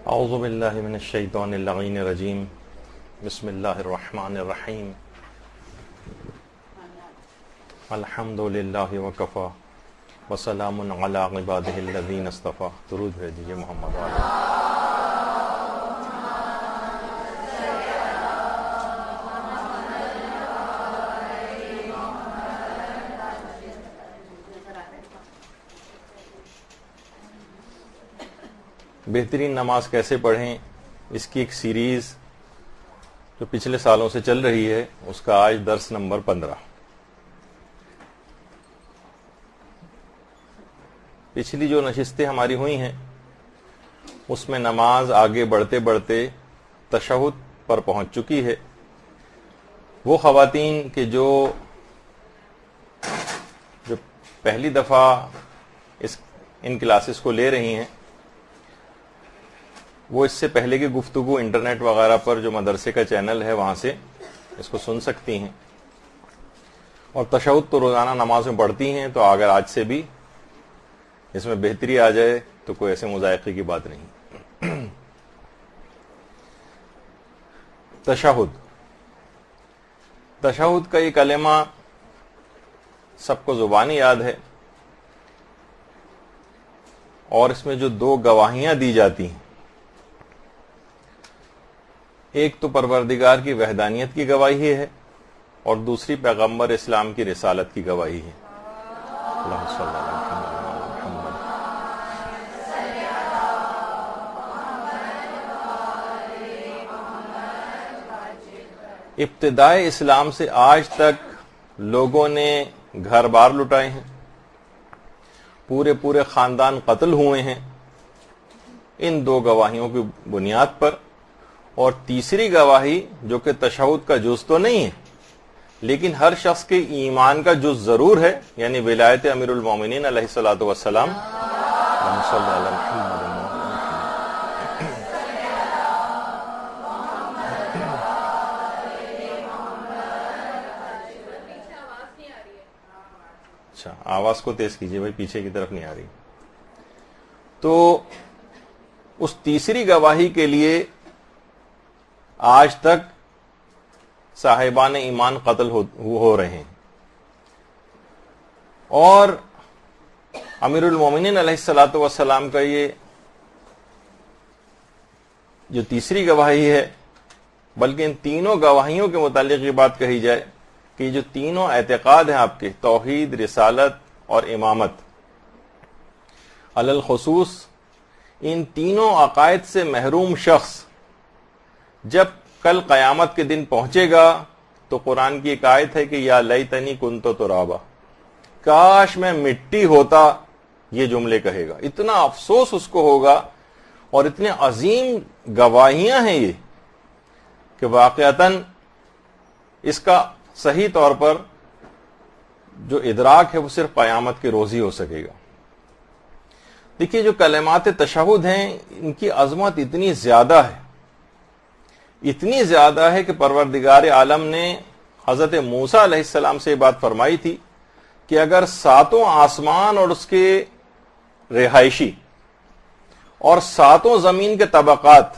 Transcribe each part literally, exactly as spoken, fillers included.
اعوذ باللہ من الشیطان اللعین الرجیم بسم اللہ الرحمن الرحیم الحمد للہ وکفی وسلام علی عبادہ الذین اصطفی. درود بھیجیے محمد علیہ. بہترین نماز کیسے پڑھیں، اس کی ایک سیریز جو پچھلے سالوں سے چل رہی ہے، اس کا آج درس نمبر پندرہ. پچھلی جو نشستیں ہماری ہوئی ہیں اس میں نماز آگے بڑھتے بڑھتے تشہد پر پہنچ چکی ہے. وہ خواتین کہ جو جو پہلی دفعہ اس ان کلاسز کو لے رہی ہیں، وہ اس سے پہلے کی گفتگو انٹرنیٹ وغیرہ پر جو مدرسے کا چینل ہے وہاں سے اس کو سن سکتی ہیں. اور تشہد تو روزانہ نماز میں پڑھتی ہیں، تو اگر آج سے بھی اس میں بہتری آ جائے تو کوئی ایسے مذائقے کی بات نہیں. تشہد تشہد کا یہ کلمہ سب کو زبانی یاد ہے، اور اس میں جو دو گواہیاں دی جاتی ہیں، ایک تو پروردگار کی وحدانیت کی گواہی ہے اور دوسری پیغمبر اسلام کی رسالت کی گواہی ہے. اللہم صلی اللہ علیہ وسلم. ابتدائے اسلام سے آج تک لوگوں نے گھر بار لٹائے ہیں، پورے پورے خاندان قتل ہوئے ہیں ان دو گواہیوں کی بنیاد پر. اور تیسری گواہی جو کہ تشہد کا جز تو نہیں ہے لیکن ہر شخص کے ایمان کا جز ضرور ہے، یعنی ولایت امیر المومنین علیہ الصلوۃ والسلام. اچھا، آواز کو تیز کیجیے بھائی، پیچھے کی طرف نہیں آ رہی. تو اس تیسری گواہی کے لیے آج تک صاحبان ایمان قتل ہو, ہو رہے ہیں، اور امیر المومنین علیہ الصلوۃ والسلام کا یہ جو تیسری گواہی ہے، بلکہ ان تینوں گواہیوں کے متعلق یہ بات کہی جائے کہ جو تینوں اعتقاد ہیں آپ کے، توحید، رسالت اور امامت، علی الخصوص ان تینوں عقائد سے محروم شخص جب کل قیامت کے دن پہنچے گا تو قرآن کی ایک آیت ہے کہ یا لیتنی کنت ترابا، کاش میں مٹی ہوتا، یہ جملے کہے گا. اتنا افسوس اس کو ہوگا، اور اتنے عظیم گواہیاں ہیں یہ کہ واقعتاً اس کا صحیح طور پر جو ادراک ہے وہ صرف قیامت کے روز ہی ہو سکے گا. دیکھیے، جو کلمات تشہد ہیں ان کی عظمت اتنی زیادہ ہے، اتنی زیادہ ہے کہ پروردگار عالم نے حضرت موسیٰ علیہ السلام سے یہ بات فرمائی تھی کہ اگر ساتوں آسمان اور اس کے رہائشی اور ساتوں زمین کے طبقات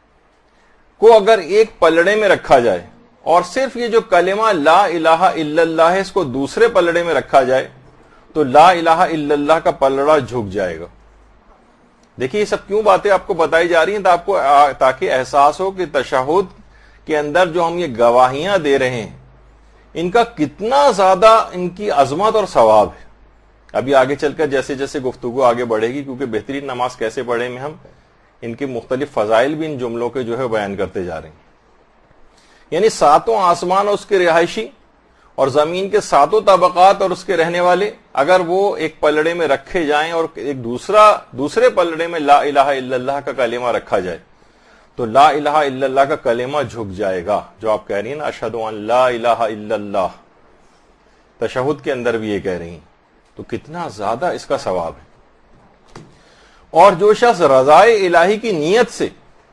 کو اگر ایک پلڑے میں رکھا جائے اور صرف یہ جو کلمہ لا الہ الا اللہ ہے اس کو دوسرے پلڑے میں رکھا جائے تو لا الہ الا اللہ کا پلڑا جھک جائے گا. دیکھیے، یہ سب کیوں باتیں آپ کو بتائی جا رہی ہیں؟ تو آپ کو تاکہ احساس ہو کہ تشہد کے اندر جو ہم یہ گواہیاں دے رہے ہیں ان کا کتنا زیادہ ان کی عظمت اور ثواب ہے. ابھی آگے چل کر جیسے جیسے گفتگو آگے بڑھے گی، کیونکہ بہترین نماز کیسے پڑھیں میں ہم ان کے مختلف فضائل بھی ان جملوں کے جو ہے بیان کرتے جا رہے ہیں. یعنی ساتوں آسمان اور اس کے رہائشی اور زمین کے ساتوں طبقات اور اس کے رہنے والے اگر وہ ایک پلڑے میں رکھے جائیں اور ایک دوسرا دوسرے پلڑے میں لا الہ الا اللہ کا کلمہ رکھا جائے تو لا الہ الا اللہ کا کلمہ جھک جائے گا. جو آپ کہہ رہی ہیں نا، اشہد ان لا الہ الا اللہ، تشہد کے اندر بھی یہ کہہ رہی ہیں، تو کتنا زیادہ اس کا ثواب ہے. اور جو شخص رضائے الہی کی نیت سے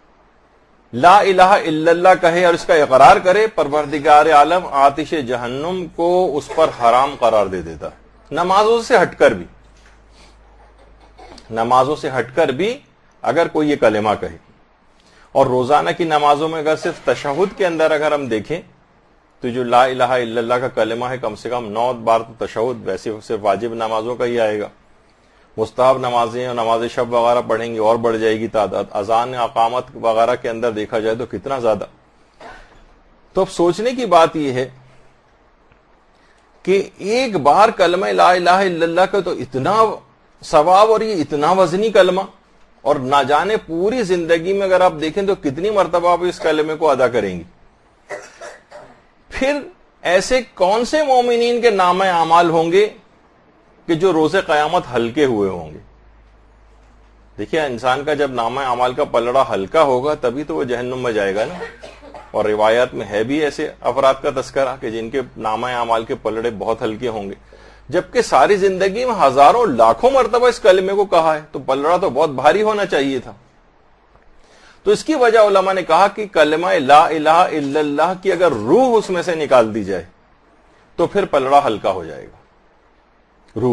لا الہ الا اللہ کہے اور اس کا اقرار کرے، پروردگار عالم آتش جہنم کو اس پر حرام قرار دے دیتا ہے. نمازوں سے ہٹ کر بھی نمازوں سے ہٹ کر بھی اگر کوئی یہ کلمہ کہے. اور روزانہ کی نمازوں میں اگر صرف تشہد کے اندر اگر ہم دیکھیں تو جو لا الہ الا اللہ کا کلمہ ہے کم سے کم نو بار تو تشہد ویسے صرف واجب نمازوں کا ہی آئے گا. مستحب نمازیں اور نماز شب وغیرہ پڑھیں گے اور بڑھ جائے گی تعداد. اذان اقامت وغیرہ کے اندر دیکھا جائے تو کتنا زیادہ. تو اب سوچنے کی بات یہ ہے کہ ایک بار کلمہ لا الہ الا اللہ کا تو اتنا ثواب اور یہ اتنا وزنی کلمہ, اور نہ جانے پوری زندگی میں اگر آپ دیکھیں تو کتنی مرتبہ آپ اس کلمے کو ادا کریں گی. پھر ایسے کون سے مومنین کے نام اعمال ہوں گے کہ جو روز قیامت ہلکے ہوئے ہوں گے. دیکھیے انسان کا جب نام اعمال کا پلڑا ہلکا ہوگا تبھی تو وہ جہنم میں جائے گا نا. اور روایات میں ہے بھی ایسے افراد کا تذکرہ کہ جن کے نام اعمال کے پلڑے بہت ہلکے ہوں گے, جبکہ ساری زندگی میں ہزاروں لاکھوں مرتبہ اس کلمے کو کہا ہے, تو پلڑا تو بہت بھاری ہونا چاہیے تھا. تو اس کی وجہ علماء نے کہا کہ کلمہ لا الہ الا اللہ کی اگر روح اس میں سے نکال دی جائے تو پھر پلڑا ہلکا ہو جائے گا. روح,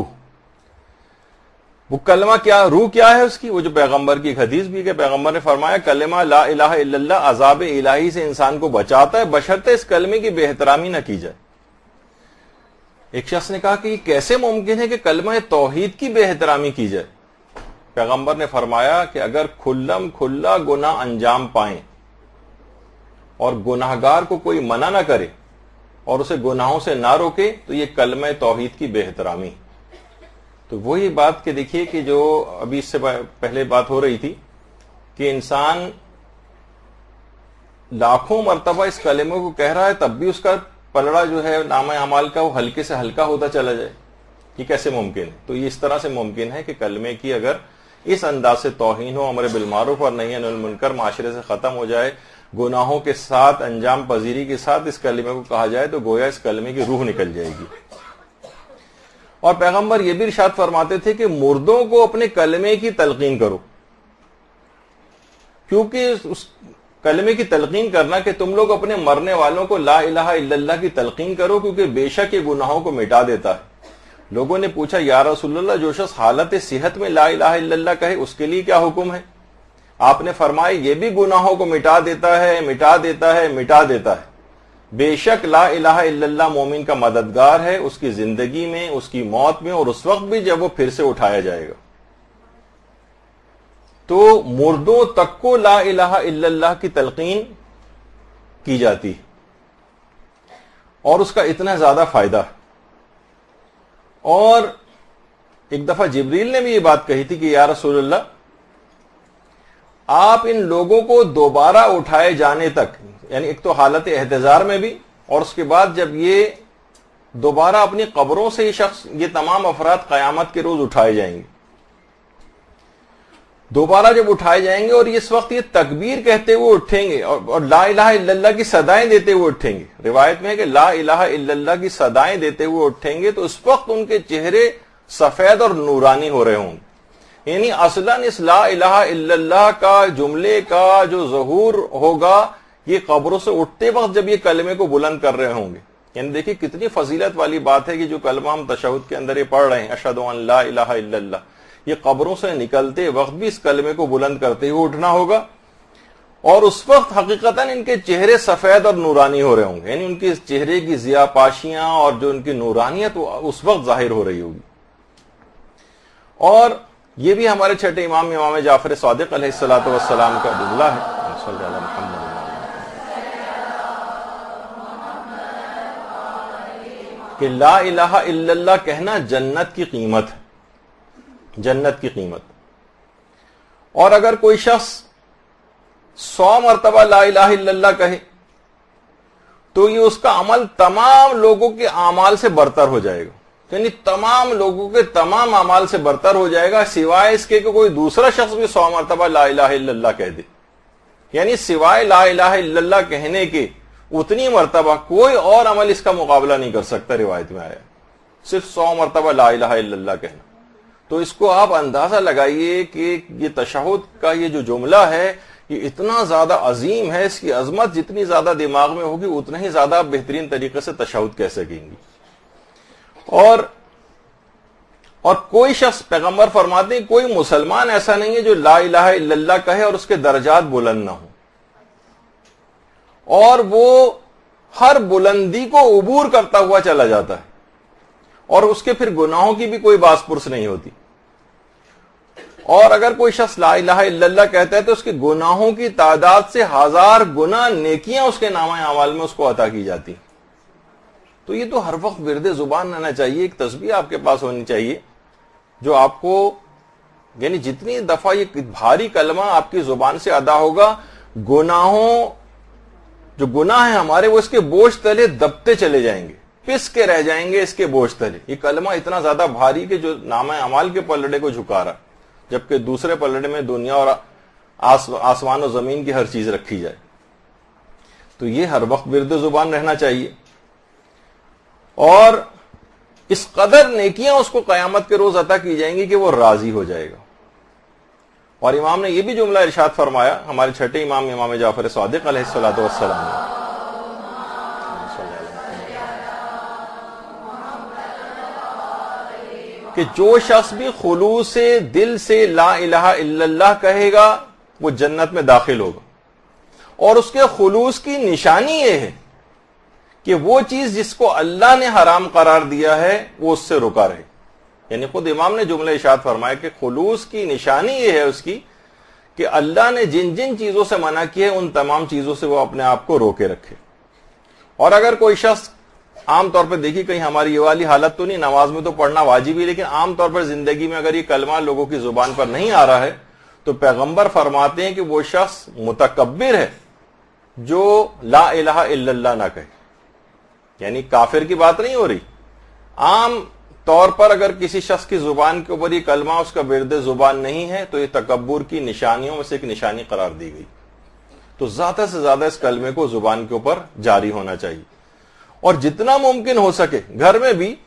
وہ کلمہ کیا, روح کیا ہے اس کی, وہ جو پیغمبر کی ایک حدیث بھی کہ پیغمبر نے فرمایا کلمہ لا الہ الا اللہ عذاب الہی سے انسان کو بچاتا ہے بشرطے اس کلمے کی بے احترامی نہ کی جائے. ایک شخص نے کہا کہ یہ کیسے ممکن ہے کہ کلمہ توحید کی بے احترامی کی جائے. پیغمبر نے فرمایا کہ اگر کھلم کھلا گناہ انجام پائیں اور گناہگار کو کوئی منع نہ کرے اور اسے گناہوں سے نہ روکے تو یہ کلمہ توحید کی بے احترامی. تو وہی بات کہ دیکھیے کہ جو ابھی اس سے پہلے بات ہو رہی تھی کہ انسان لاکھوں مرتبہ اس کلمے کو کہہ رہا ہے تب بھی اس کا پلڑا جو ہے نام اعمال کا وہ ہلکے سے ہلکا ہوتا چلا جائے. یہ کیسے ممکن ہے؟ تو یہ اس طرح سے ممکن ہے کہ کلمے کی اگر اس انداز سے توہین ہو, امر بالمعروف اور نہی عن المنکر معاشرے سے ختم ہو جائے, گناہوں کے ساتھ انجام پذیری کے ساتھ اس کلمے کو کہا جائے تو گویا اس کلمے کی روح نکل جائے گی. اور پیغمبر یہ بھی ارشاد فرماتے تھے کہ مردوں کو اپنے کلمے کی تلقین کرو, کیونکہ اس کلمے کی تلقین کرنا کہ تم لوگ اپنے مرنے والوں کو لا الہ الا اللہ کی تلقین کرو کیونکہ بے شک یہ گناہوں کو مٹا دیتا ہے. لوگوں نے پوچھا یا رسول اللہ جو شخص حالت صحت میں لا الہ الا اللہ کہے اس کے لیے کیا حکم ہے؟ آپ نے فرمایا یہ بھی گناہوں کو مٹا دیتا ہے مٹا دیتا ہے مٹا دیتا ہے. بے شک لا الہ الا اللہ مومن کا مددگار ہے اس کی زندگی میں, اس کی موت میں, اور اس وقت بھی جب وہ پھر سے اٹھایا جائے گا. تو مردوں تک کو لا الہ الا اللہ کی تلقین کی جاتی اور اس کا اتنا زیادہ فائدہ. اور ایک دفعہ جبریل نے بھی یہ بات کہی تھی کہ یا رسول اللہ آپ ان لوگوں کو دوبارہ اٹھائے جانے تک, یعنی ایک تو حالت احتضار میں بھی اور اس کے بعد جب یہ دوبارہ اپنی قبروں سے یہ شخص یہ تمام افراد قیامت کے روز اٹھائے جائیں گے, دوبارہ جب اٹھائے جائیں گے اور اس وقت یہ تکبیر کہتے ہوئے اٹھیں گے اور, اور لا الہ الا اللہ کی صدائیں دیتے ہوئے اٹھیں گے. روایت میں ہے کہ لا الہ الا اللہ کی صدائیں دیتے ہوئے اٹھیں گے تو اس وقت ان کے چہرے سفید اور نورانی ہو رہے ہوں گے. یعنی اصلاً اس لا الہ الا اللہ کا جملے کا جو ظہور ہوگا یہ قبروں سے اٹھتے وقت جب یہ کلمے کو بلند کر رہے ہوں گے. یعنی دیکھیں کتنی فضیلت والی بات ہے کہ جو کلمہ ہم تشہد کے اندر یہ پڑھ رہے ہیں اشہد ان لا الہ الا اللہ, یہ قبروں سے نکلتے وقت بھی اس کلمے کو بلند کرتے ہوئے اٹھنا ہوگا اور اس وقت حقیقتاً ان کے چہرے سفید اور نورانی ہو رہے ہوں گے. یعنی ان کے چہرے کی ضیاء پاشیاں اور جو ان کی نورانیت اس وقت ظاہر ہو رہی ہوگی. اور یہ بھی ہمارے چھٹے امام امام جعفر صادق علیہ الصلوۃ والسلام کا جملہ ہے صلی اللہ علیہ وسلم کہ لا الہ الا اللہ کہنا جنت کی قیمت ہے, جنت کی قیمت. اور اگر کوئی شخص سو مرتبہ لا الہ الا اللہ کہے تو یہ اس کا عمل تمام لوگوں کے اعمال سے برتر ہو جائے گا. یعنی تمام لوگوں کے تمام اعمال سے برتر ہو جائے گا سوائے اس کے کہ کوئی دوسرا شخص بھی سو مرتبہ لا الہ الا اللہ کہہ دے. یعنی سوائے لا الہ الا اللہ کہنے کے اتنی مرتبہ کوئی اور عمل اس کا مقابلہ نہیں کر سکتا. روایت میں آیا صرف سو مرتبہ لا الہ الا اللہ کہنا. تو اس کو آپ اندازہ لگائیے کہ یہ تشہد کا یہ جو جملہ ہے یہ اتنا زیادہ عظیم ہے, اس کی عظمت جتنی زیادہ دماغ میں ہوگی اتنا ہی زیادہ آپ بہترین طریقے سے تشہد کہہ سکیں گی. اور اور کوئی شخص پیغمبر فرماتے ہیں کوئی مسلمان ایسا نہیں ہے جو لا الہ الا اللہ کہے اور اس کے درجات بلند نہ ہوں. اور وہ ہر بلندی کو عبور کرتا ہوا چلا جاتا ہے، اور اس کے پھر گناہوں کی بھی کوئی باس پرس نہیں ہوتی. اور اگر کوئی شخص لا الہ الا اللہ کہتا ہے تو اس کے گناہوں کی تعداد سے ہزار گنا نیکیاں اس کے نامہ اعمال میں اس کو عطا کی جاتی. تو یہ تو ہر وقت ورد زبان رہنا چاہیے، ایک تسبیح آپ کے پاس ہونی چاہیے جو آپ کو، یعنی جتنی دفعہ یہ بھاری کلمہ آپ کی زبان سے ادا ہوگا، گناہوں جو گناہ ہیں ہمارے وہ اس کے بوجھ تلے دبتے چلے جائیں گے، پس کے رہ جائیں گے اس کے بوجھ تلے. یہ کلمہ اتنا زیادہ بھاری کہ جو نامہ اعمال کے پلڑے کو جھکا رہا، جبکہ دوسرے پلڑے میں دنیا اور آسمان و زمین کی ہر چیز رکھی جائے. تو یہ ہر وقت ورد زبان رہنا چاہیے، اور اس قدر نیکیاں اس کو قیامت کے روز عطا کی جائیں گی کہ وہ راضی ہو جائے گا. اور امام نے یہ بھی جملہ ارشاد فرمایا، ہمارے چھٹے امام امام جعفر صادق علیہ الصلوۃ والسلام نے، کہ جو شخص بھی خلوص سے دل سے لا الہ الا اللہ کہے گا وہ جنت میں داخل ہوگا. اور اس کے خلوص کی نشانی یہ ہے کہ وہ چیز جس کو اللہ نے حرام قرار دیا ہے وہ اس سے رکا رہے. یعنی خود امام نے جملہ ارشاد فرمایا کہ خلوص کی نشانی یہ ہے اس کی کہ اللہ نے جن جن چیزوں سے منع کیا ہے ان تمام چیزوں سے وہ اپنے آپ کو روکے رکھے. اور اگر کوئی شخص عام طور پر دیکھیے، کہیں ہماری یہ والی حالت تو نہیں، نماز میں تو پڑھنا واجب ہی، لیکن عام طور پر زندگی میں اگر یہ کلمہ لوگوں کی زبان پر نہیں آ رہا ہے تو پیغمبر فرماتے ہیں کہ وہ شخص متکبر ہے جو لا الہ الا اللہ نہ کہے. یعنی کافر کی بات نہیں ہو رہی، عام طور پر اگر کسی شخص کی زبان کے اوپر یہ کلمہ اس کا ورد زبان نہیں ہے تو یہ تکبر کی نشانیوں میں سے ایک نشانی قرار دی گئی. تو زیادہ سے زیادہ اس کلمے کو زبان کے اوپر جاری ہونا چاہیے، اور جتنا ممکن ہو سکے گھر میں بھی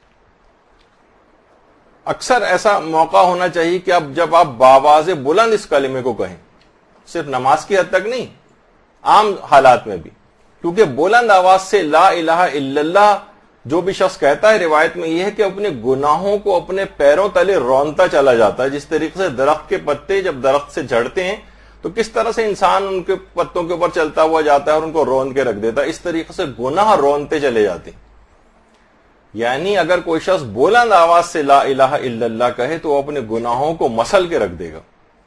اکثر ایسا موقع ہونا چاہیے کہ اب جب آپ باواز بلند اس کلمے کو کہیں، صرف نماز کی حد تک نہیں، عام حالات میں بھی، کیونکہ بلند آواز سے لا الہ الا اللہ جو بھی شخص کہتا ہے، روایت میں یہ ہے کہ اپنے گناہوں کو اپنے پیروں تلے رونتا چلا جاتا ہے. جس طریقے سے درخت کے پتے جب درخت سے جھڑتے ہیں تو کس طرح سے انسان ان کے پتوں کے اوپر چلتا ہوا جاتا ہے اور ان کو رون کے رکھ دیتا ہے، اس طریقے سے گناہ رونتے چلے جاتے ہیں. یعنی اگر کوئی شخص بلند آواز سے لا الہ الا اللہ کہے تو وہ اپنے گناہوں کو مسل کے رکھ دے گا.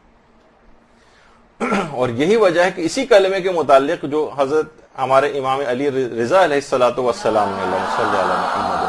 اور یہی وجہ ہے کہ اسی کلمے کے متعلق جو حضرت ہمارے امام علی رضا علیہ الصلوۃ والسلام نے، اللہم صلی علی محمد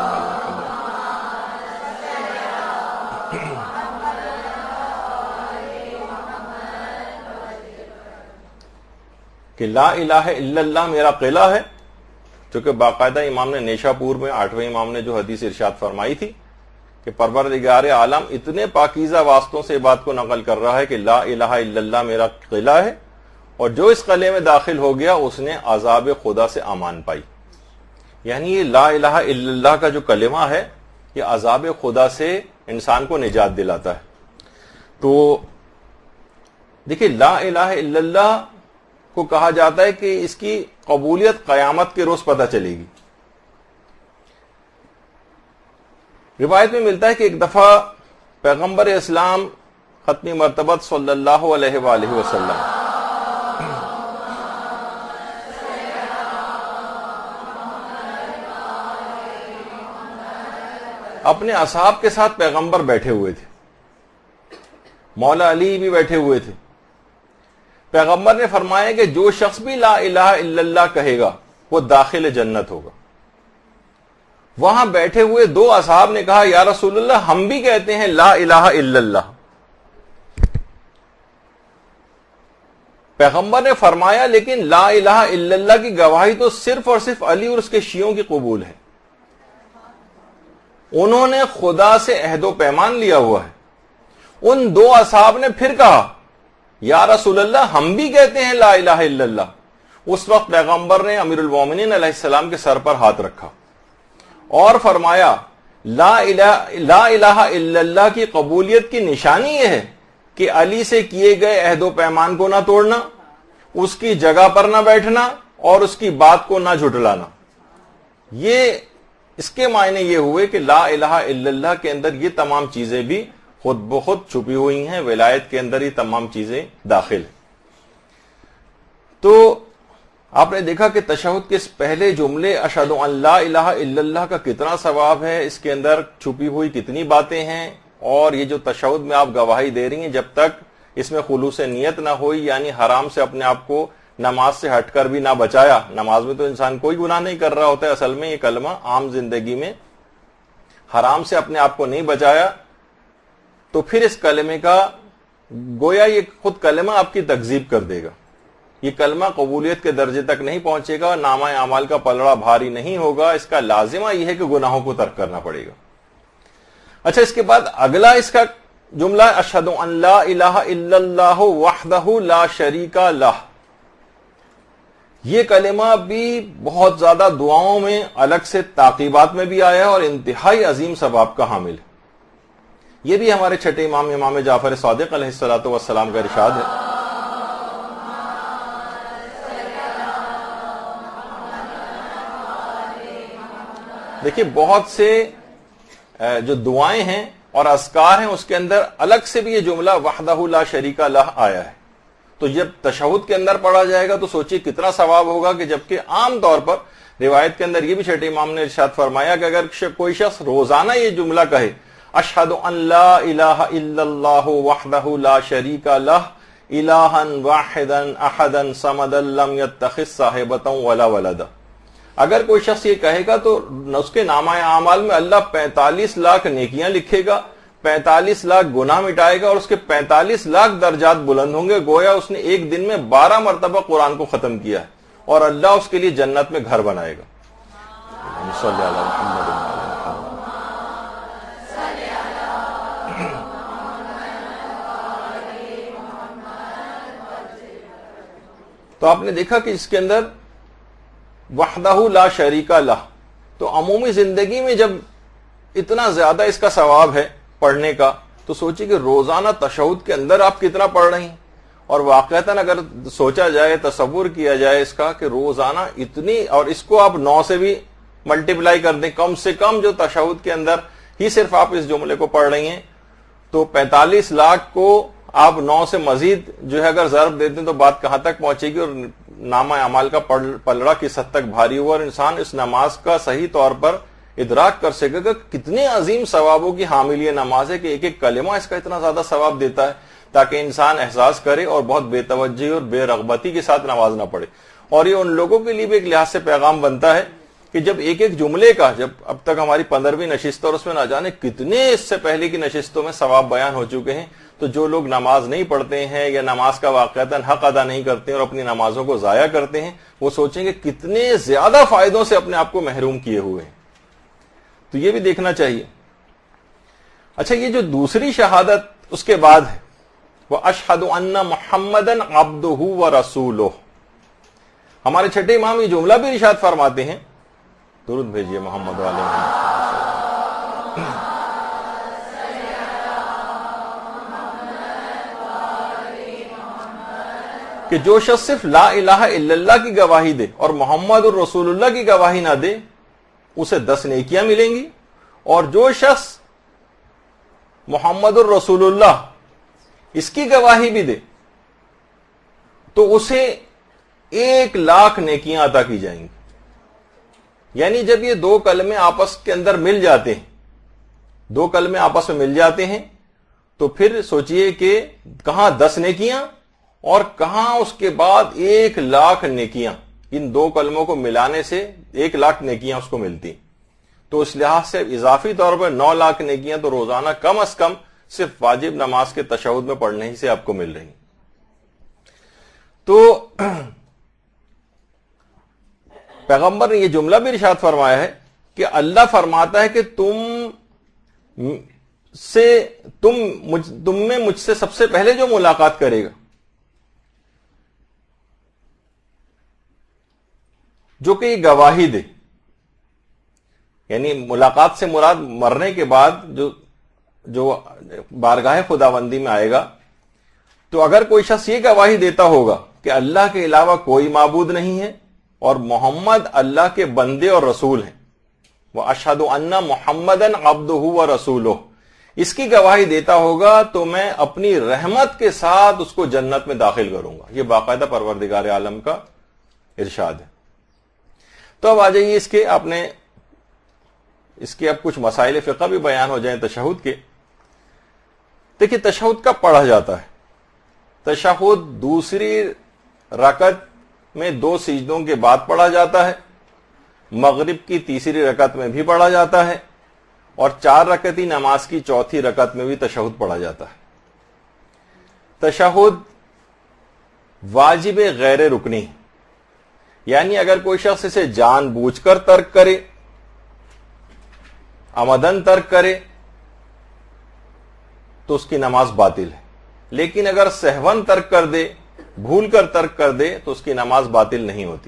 کہ لا الہ الا اللہ میرا قلعہ ہے، چونکہ باقاعدہ امام نے نیشا پور میں آٹھویں امام نے جو حدیث ارشاد فرمائی تھی کہ پروردگار عالم اتنے پاکیزہ واسطوں سے بات کو نقل کر رہا ہے کہ لا الہ الا اللہ میرا قلعہ ہے، اور جو اس قلعے میں داخل ہو گیا اس نے عذاب خدا سے امان پائی. یعنی یہ لا الہ الا اللہ کا جو کلمہ ہے یہ عذاب خدا سے انسان کو نجات دلاتا ہے. تو دیکھیے لا الہ الا اللہ کو کہا جاتا ہے کہ اس کی قبولیت قیامت کے روز پتہ چلے گی. روایت میں ملتا ہے کہ ایک دفعہ پیغمبر اسلام ختمی مرتبت صلی اللہ علیہ وآلہ وسلم اپنے اصحاب کے ساتھ پیغمبر بیٹھے ہوئے تھے، مولا علی بھی بیٹھے ہوئے تھے. پیغمبر نے فرمایا کہ جو شخص بھی لا الہ الا اللہ کہے گا وہ داخل جنت ہوگا. وہاں بیٹھے ہوئے دو اصحاب نے کہا یا رسول اللہ ہم بھی کہتے ہیں لا الہ الا اللہ. پیغمبر نے فرمایا لیکن لا الہ الا اللہ کی گواہی تو صرف اور صرف علی اور اس کے شیعوں کی قبول ہے. انہوں نے خدا سے عہد و پیمان لیا ہوا ہے. ان دو اصحاب نے پھر کہا یا رسول اللہ ہم بھی کہتے ہیں لا الہ الا اللہ. اس وقت پیغمبر نے امیر المومنین علیہ السلام کے سر پر ہاتھ رکھا اور فرمایا لا الہ لا الہ الا اللہ کی قبولیت کی نشانی یہ ہے کہ علی سے کیے گئے عہد و پیمان کو نہ توڑنا، اس کی جگہ پر نہ بیٹھنا اور اس کی بات کو نہ جھٹلانا. یہ اس کے معنی یہ ہوئے کہ لا الہ الا اللہ کے اندر یہ تمام چیزیں بھی خود بخود چھپی ہوئی ہیں، ولایت کے اندر یہ تمام چیزیں داخل ہیں. تو آپ نے دیکھا کہ تشہد کے پہلے جملے اشہد ان لا الہ الا اللہ کا کتنا ثواب ہے، اس کے اندر چھپی ہوئی کتنی باتیں ہیں، اور یہ جو تشہد میں آپ گواہی دے رہی ہیں جب تک اس میں خلوص نیت نہ ہوئی، یعنی حرام سے اپنے آپ کو نماز سے ہٹ کر بھی نہ بچایا. نماز میں تو انسان کوئی گناہ نہیں کر رہا ہوتا ہے، اصل میں یہ کلمہ عام زندگی میں حرام سے اپنے آپ کو نہیں بچایا، تو پھر اس کلمے کا گویا یہ خود کلمہ آپ کی تکذیب کر دے گا. یہ کلمہ قبولیت کے درجے تک نہیں پہنچے گا، نامہ اعمال کا پلڑا بھاری نہیں ہوگا، اس کا لازمہ یہ ہے کہ گناہوں کو ترک کرنا پڑے گا. اچھا، اس کے بعد اگلا اس کا جملہ اشہد ان لا الہ الا اللہ وحدہ لا شریک لہ. یہ کلمہ بھی بہت زیادہ دعاؤں میں الگ سے تعقیبات میں بھی آیا ہے اور انتہائی عظیم ثواب کا حامل ہے. یہ بھی ہمارے چھٹے امام امام جعفر صادق علیہ الصلوۃ والسلام کا ارشاد ہے. دیکھیے بہت سے جو دعائیں ہیں اور اذکار ہیں اس کے اندر الگ سے بھی یہ جملہ وحدہ لا شریک لہ آیا ہے. تو جب تشہد کے اندر پڑھا جائے گا تو سوچئے کتنا ثواب ہوگا، کہ جبکہ عام طور پر روایت کے اندر یہ بھی چھٹے امام نے ارشاد فرمایا کہ اگر کوئی شخص روزانہ یہ جملہ کہے اشہد ان لا الہ الا اللہ وحدہ لا شریک لہ الہا واحدا احدا صمدا لم یتخذ صاحبۃ ولا ولدا، اگر کوئی شخص یہ کہے گا تو اس کے نامہ اعمال میں اللہ پینتالیس لاکھ نیکیاں لکھے گا، پینتالیس لاکھ گناہ مٹائے گا، اور اس کے پینتالیس لاکھ درجات بلند ہوں گے، گویا اس نے ایک دن میں بارہ مرتبہ قرآن کو ختم کیا ہے، اور اللہ اس کے لیے جنت میں گھر بنائے گا. صلی اللہ علیہ محمد. تو آپ نے دیکھا کہ اس کے اندر وحدہ لا شریک لہ، تو عمومی زندگی میں جب اتنا زیادہ اس کا ثواب ہے پڑھنے کا، تو سوچیے کہ روزانہ تشہد کے اندر آپ کتنا پڑھ رہی ہیں. اور واقعتاً اگر سوچا جائے، تصور کیا جائے اس کا کہ روزانہ اتنی، اور اس کو آپ نو سے بھی ملٹیپلائی کر دیں، کم سے کم جو تشہد کے اندر ہی صرف آپ اس جملے کو پڑھ رہی ہیں، تو پینتالیس لاکھ کو آپ نو سے مزید جو ہے اگر ضرب دیتے ہیں تو بات کہاں تک پہنچے گی، اور نامہ اعمال کا پلڑا کس حد تک بھاری ہوا، اور انسان اس نماز کا صحیح طور پر ادراک کر سکے گا کتنے عظیم ثوابوں کی حامل یہ نماز ہے، کہ ایک ایک کلمہ اس کا اتنا زیادہ ثواب دیتا ہے، تاکہ انسان احساس کرے اور بہت بے توجہی اور بے رغبتی کے ساتھ نماز نہ پڑھے. اور یہ ان لوگوں کے لیے بھی ایک لحاظ سے پیغام بنتا ہے کہ جب ایک ایک جملے کا، جب اب تک ہماری پندرہویں نشست اور اس میں نہ جانے کتنے اس سے پہلے کی نشستوں میں ثواب بیان ہو چکے ہیں، تو جو لوگ نماز نہیں پڑھتے ہیں یا نماز کا واقعتاً حق ادا نہیں کرتے ہیں اور اپنی نمازوں کو ضائع کرتے ہیں، وہ سوچیں گے کتنے زیادہ فائدوں سے اپنے آپ کو محروم کیے ہوئے ہیں. تو یہ بھی دیکھنا چاہیے. اچھا، یہ جو دوسری شہادت اس کے بعد ہے وہ اشہد ان محمدن عبدہ و رسولہ، ہمارے چھٹے امام یہ جملہ بھی ارشاد فرماتے ہیں، درود بھیجیے محمد والے کہ جو شخص صرف لا الہ الا اللہ کی گواہی دے اور محمد الرسول اللہ کی گواہی نہ دے اسے دس نیکیاں ملیں گی، اور جو شخص محمد الرسول اللہ اس کی گواہی بھی دے تو اسے ایک لاکھ نیکیاں عطا کی جائیں گی. یعنی جب یہ دو کلمے آپس کے اندر مل جاتے ہیں، دو کلمے آپس میں مل جاتے ہیں، تو پھر سوچئے کہ کہاں دس نیکیاں اور کہاں اس کے بعد ایک لاکھ نیکیاں. ان دو کلموں کو ملانے سے ایک لاکھ نیکیاں اس کو ملتی. تو اس لحاظ سے اضافی طور پر نو لاکھ نیکیاں تو روزانہ کم از کم صرف واجب نماز کے تشہد میں پڑھنے ہی سے آپ کو مل رہی. تو پیغمبر نے یہ جملہ بھی ارشاد فرمایا ہے کہ اللہ فرماتا ہے کہ تم سے تم مجھ تم میں مجھ سے سب سے پہلے جو ملاقات کرے گا، جو کہ یہ گواہی دے، یعنی ملاقات سے مراد مرنے کے بعد جو جو بارگاہ خداوندی میں آئے گا، تو اگر کوئی شخص یہ گواہی دیتا ہوگا کہ اللہ کے علاوہ کوئی معبود نہیں ہے اور محمد اللہ کے بندے اور رسول ہیں، وَأَشْهَدُ أَنَّ مُحَمَّدًا عَبْدُهُ وَرَسُولُهُ، اس کی گواہی دیتا ہوگا تو میں اپنی رحمت کے ساتھ اس کو جنت میں داخل کروں گا. یہ باقاعدہ پروردگار عالم کا ارشاد ہے. تو اب آ جائیے اس کے آپ نے اس کے اب کچھ مسائل فقہ بھی بیان ہو جائیں تشہد کے. دیکھیے تشہد کب پڑھا جاتا ہے؟ تشہد دوسری رکعت میں دو سجدوں کے بعد پڑھا جاتا ہے، مغرب کی تیسری رکعت میں بھی پڑھا جاتا ہے، اور چار رکعتی نماز کی چوتھی رکعت میں بھی تشہد پڑھا جاتا ہے. تشہد واجب غیر رکنی، یعنی اگر کوئی شخص اسے جان بوجھ کر ترک کرے، عمدن ترک کرے، تو اس کی نماز باطل ہے. لیکن اگر سہون ترک کر دے، بھول کر ترک کر دے، تو اس کی نماز باطل نہیں ہوتی.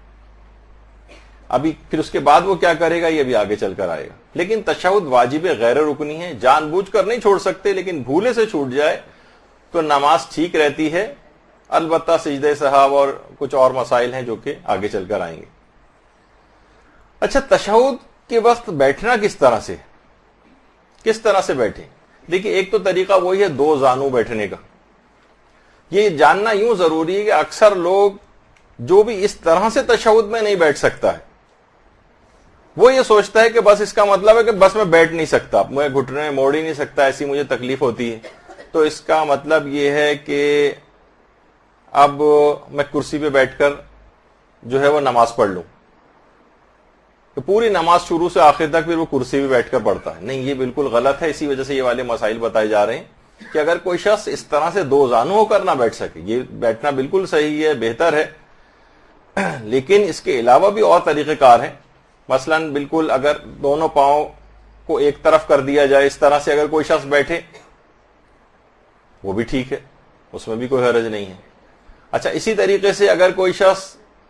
ابھی پھر اس کے بعد وہ کیا کرے گا یہ بھی آگے چل کر آئے گا. لیکن تشہد واجب غیر رکنی ہے، جان بوجھ کر نہیں چھوڑ سکتے، لیکن بھولے سے چھوٹ جائے تو نماز ٹھیک رہتی ہے. البتہ سجدہ سہو اور کچھ اور مسائل ہیں جو کہ آگے چل کر آئیں گے. اچھا، تشہد کے وقت بیٹھنا کس طرح سے کس طرح سے بیٹھے؟ دیکھیے ایک تو طریقہ وہی ہے دو زانو بیٹھنے کا. یہ جاننا یوں ضروری ہے کہ اکثر لوگ جو بھی اس طرح سے تشہد میں نہیں بیٹھ سکتا ہے، وہ یہ سوچتا ہے کہ بس اس کا مطلب ہے کہ بس میں بیٹھ نہیں سکتا، میں گھٹنے میں موڑ ہی نہیں سکتا، ایسی مجھے تکلیف ہوتی ہے. تو اس کا مطلب یہ ہے کہ اب میں کرسی پہ بیٹھ کر جو ہے وہ نماز پڑھ لوں، کہ پوری نماز شروع سے آخر تک پھر وہ کرسی پہ بیٹھ کر پڑھتا ہے. نہیں، یہ بالکل غلط ہے. اسی وجہ سے یہ والے مسائل بتائے جا رہے ہیں کہ اگر کوئی شخص اس طرح سے دو زانو ہو کر نہ بیٹھ سکے، یہ بیٹھنا بالکل صحیح ہے، بہتر ہے، لیکن اس کے علاوہ بھی اور طریقہ کار ہیں. مثلا بالکل اگر دونوں پاؤں کو ایک طرف کر دیا جائے، اس طرح سے اگر کوئی شخص بیٹھے وہ بھی ٹھیک ہے، اس میں بھی کوئی حرج نہیں ہے. اچھا، اسی طریقے سے اگر کوئی شخص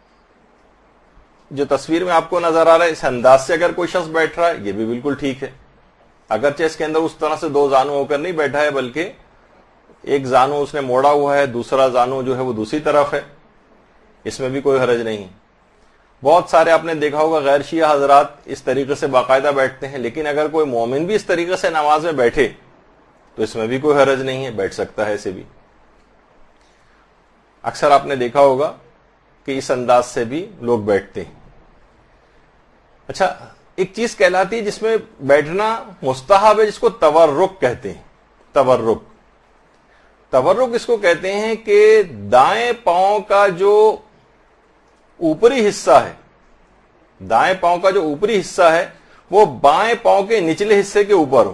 جو تصویر میں آپ کو نظر آ رہا ہے اس انداز سے اگر کوئی شخص بیٹھ رہا ہے، یہ بھی بالکل ٹھیک ہے. اگرچہ اس کے اندر اس طرح سے دو زانو ہو کر نہیں بیٹھا ہے، بلکہ ایک زانو اس نے موڑا ہوا ہے، دوسرا زانو جو ہے وہ دوسری طرف ہے، اس میں بھی کوئی حرج نہیں. بہت سارے آپ نے دیکھا ہوگا غیر شیعہ حضرات اس طریقے سے باقاعدہ بیٹھتے ہیں، لیکن اگر کوئی مومن بھی اس طریقے سے نماز میں بیٹھے تو اس میں بھی کوئی حرج نہیں ہے، بیٹھ سکتا ہے اسے بھی. اکثر آپ نے دیکھا ہوگا کہ اس انداز سے بھی لوگ بیٹھتے ہیں. اچھا، ایک چیز کہلاتی ہے جس میں بیٹھنا مستحب ہے، جس کو تورک کہتے ہیں. تورک تورک اس کو کہتے ہیں کہ دائیں پاؤں کا جو اوپری حصہ ہے دائیں پاؤں کا جو اوپری حصہ ہے وہ بائیں پاؤں کے نچلے حصے کے اوپر ہو.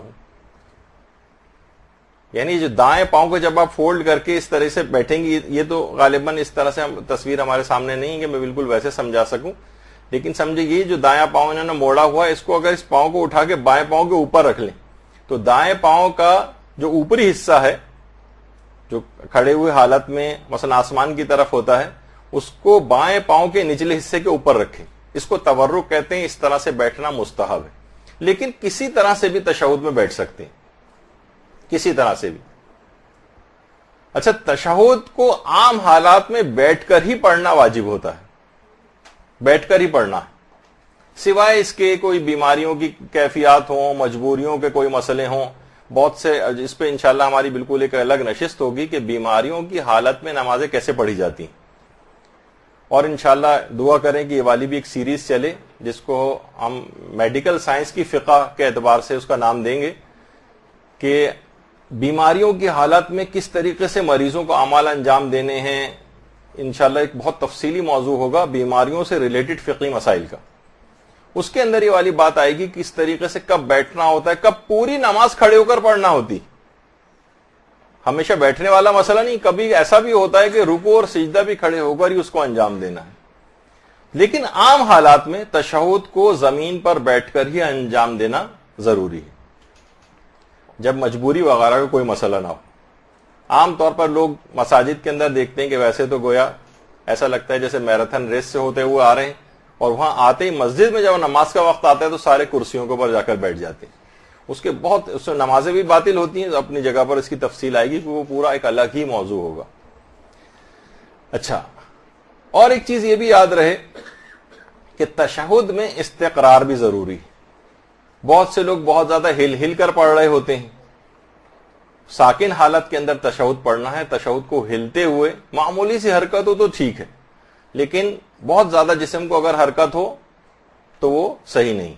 یعنی جو دائیں پاؤں کو جب آپ فولڈ کر کے اس طرح سے بیٹھیں گی، یہ تو غالباً اس طرح سے تصویر ہمارے سامنے نہیں ہے کہ میں بالکل ویسے سمجھا سکوں، لیکن سمجھے یہ جو دایاں پاؤں انہوں نے موڑا ہوا ہے، اس کو اگر اس پاؤں کو اٹھا کے بائیں پاؤں کے اوپر رکھ لیں تو دائیں پاؤں کا جو اوپری حصہ ہے جو کھڑے ہوئے حالت میں مثلا آسمان کی طرف ہوتا ہے، اس کو بائیں پاؤں کے نچلے حصے کے اوپر رکھیں. اس کو تورک کہتے ہیں. اس طرح سے بیٹھنا مستحب ہے، لیکن کسی طرح سے بھی تشہد میں بیٹھ سکتے ہیں، کسی طرح سے بھی. اچھا، تشہد کو عام حالات میں بیٹھ کر ہی پڑھنا واجب ہوتا ہے، بیٹھ کر ہی پڑھنا ہے، سوائے اس کے کوئی بیماریوں کی کیفیات ہوں، مجبوریوں کے کوئی مسئلے ہوں. بہت سے اس پہ انشاءاللہ ہماری بالکل ایک الگ نشست ہوگی کہ بیماریوں کی حالت میں نمازیں کیسے پڑھی جاتی ہیں، اور انشاءاللہ دعا کریں کہ یہ والی بھی ایک سیریز چلے جس کو ہم میڈیکل سائنس کی فقہ کے اعتبار سے اس کا نام دیں گے کہ بیماریوں کی حالت میں کس طریقے سے مریضوں کو اعمال انجام دینے ہیں. انشاءاللہ ایک بہت تفصیلی موضوع ہوگا بیماریوں سے ریلیٹڈ فقہی مسائل کا. اس کے اندر یہ والی بات آئے گی کس طریقے سے کب بیٹھنا ہوتا ہے، کب پوری نماز کھڑے ہو کر پڑھنا ہوتی. ہمیشہ بیٹھنے والا مسئلہ نہیں، کبھی ایسا بھی ہوتا ہے کہ رکوع اور سجدہ بھی کھڑے ہو کر ہی اس کو انجام دینا ہے. لیکن عام حالات میں تشہد کو زمین پر بیٹھ کر ہی انجام دینا ضروری ہے، جب مجبوری وغیرہ کا کوئی مسئلہ نہ ہو. عام طور پر لوگ مساجد کے اندر دیکھتے ہیں کہ ویسے تو گویا ایسا لگتا ہے جیسے میراتھن ریس سے ہوتے ہوئے آ رہے ہیں، اور وہاں آتے ہی مسجد میں جب نماز کا وقت آتا ہے تو سارے کرسیوں کے اوپر جا کر بیٹھ جاتے ہیں. اس کے بہت اس سے نمازیں بھی باطل ہوتی ہیں. اپنی جگہ پر اس کی تفصیل آئے گی کہ وہ پورا ایک الگ ہی موضوع ہوگا. اچھا، اور ایک چیز یہ بھی یاد رہے کہ تشہد میں استقرار بھی ضروری ہے. بہت سے لوگ بہت زیادہ ہل ہل کر پڑھ رہے ہوتے ہیں. ساکن حالت کے اندر تشہد پڑھنا ہے، تشہد کو ہلتے ہوئے معمولی سی حرکت ہو تو ٹھیک ہے، لیکن بہت زیادہ جسم کو اگر حرکت ہو تو وہ صحیح نہیں.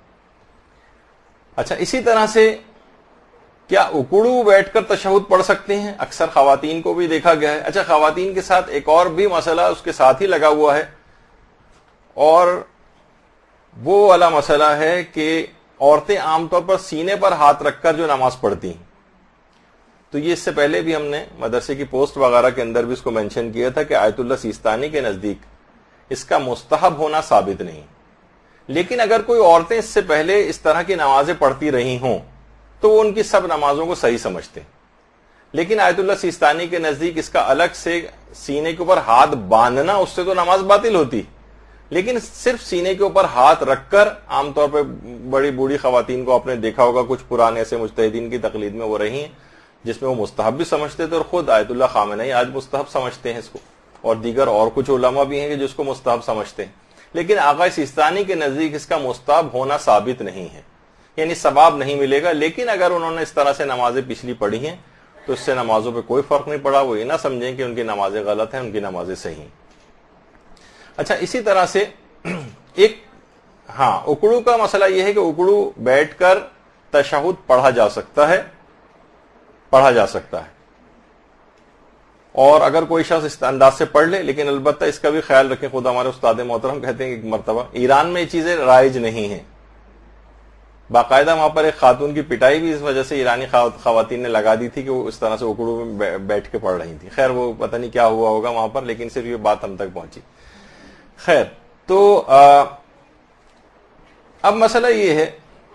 اچھا اسی طرح سے کیا اکڑو بیٹھ کر تشہد پڑھ سکتے ہیں؟ اکثر خواتین کو بھی دیکھا گیا ہے. اچھا خواتین کے ساتھ ایک اور بھی مسئلہ اس کے ساتھ ہی لگا ہوا ہے, اور وہ والا مسئلہ ہے کہ عورتیں عام طور پر سینے پر ہاتھ رکھ کر جو نماز پڑھتی ہیں. تو یہ اس سے پہلے بھی ہم نے مدرسے کی پوسٹ وغیرہ کے اندر بھی اس کو مینشن کیا تھا کہ آیت اللہ سیستانی کے نزدیک اس کا مستحب ہونا ثابت نہیں. لیکن اگر کوئی عورتیں اس سے پہلے اس طرح کی نمازیں پڑھتی رہی ہوں تو وہ ان کی سب نمازوں کو صحیح سمجھتے ہیں. لیکن آیت اللہ سیستانی کے نزدیک اس کا الگ سے سینے کے اوپر ہاتھ باندھنا, اس سے تو نماز باطل ہوتی, لیکن صرف سینے کے اوپر ہاتھ رکھ کر, عام طور پہ بڑی بوڑھی خواتین کو آپ نے دیکھا ہوگا, کچھ پرانے ایسے مجتہدین کی تقلید میں وہ رہی ہیں جس میں وہ مستحب بھی سمجھتے تھے, اور خود آیت اللہ خامنہئی آج مستحب سمجھتے ہیں اس کو, اور دیگر اور کچھ علماء بھی ہیں کہ جس کو مستحب سمجھتے ہیں. لیکن آقا سیستانی کے نزدیک اس کا مستحب ہونا ثابت نہیں ہے, یعنی ثواب نہیں ملے گا. لیکن اگر انہوں نے اس طرح سے نمازیں پچھلی پڑھی ہیں تو اس سے نمازوں پہ کوئی فرق نہیں پڑا, وہ یہ نہ سمجھیں کہ ان کی نمازیں غلط ہیں, ان کی نمازیں صحیح ہیں. اچھا اسی طرح سے ایک ہاں اکڑو کا مسئلہ یہ ہے کہ اکڑو بیٹھ کر تشہد پڑھا جا سکتا ہے پڑھا جا سکتا ہے اور اگر کوئی شخص اس انداز سے پڑھ لے, لیکن البتہ اس کا بھی خیال رکھیں, خود ہمارے استاد محترم کہتے ہیں کہ ایک مرتبہ ایران میں یہ چیزیں رائج نہیں ہیں, باقاعدہ وہاں پر ایک خاتون کی پٹائی بھی اس وجہ سے ایرانی خواتین نے لگا دی تھی کہ وہ اس طرح سے اکڑو میں بیٹھ کے پڑھ رہی تھی. خیر وہ پتہ نہیں کیا ہوا ہوگا وہاں پر, لیکن صرف یہ بات ہم تک پہنچی. خیر تو آ, اب مسئلہ یہ ہے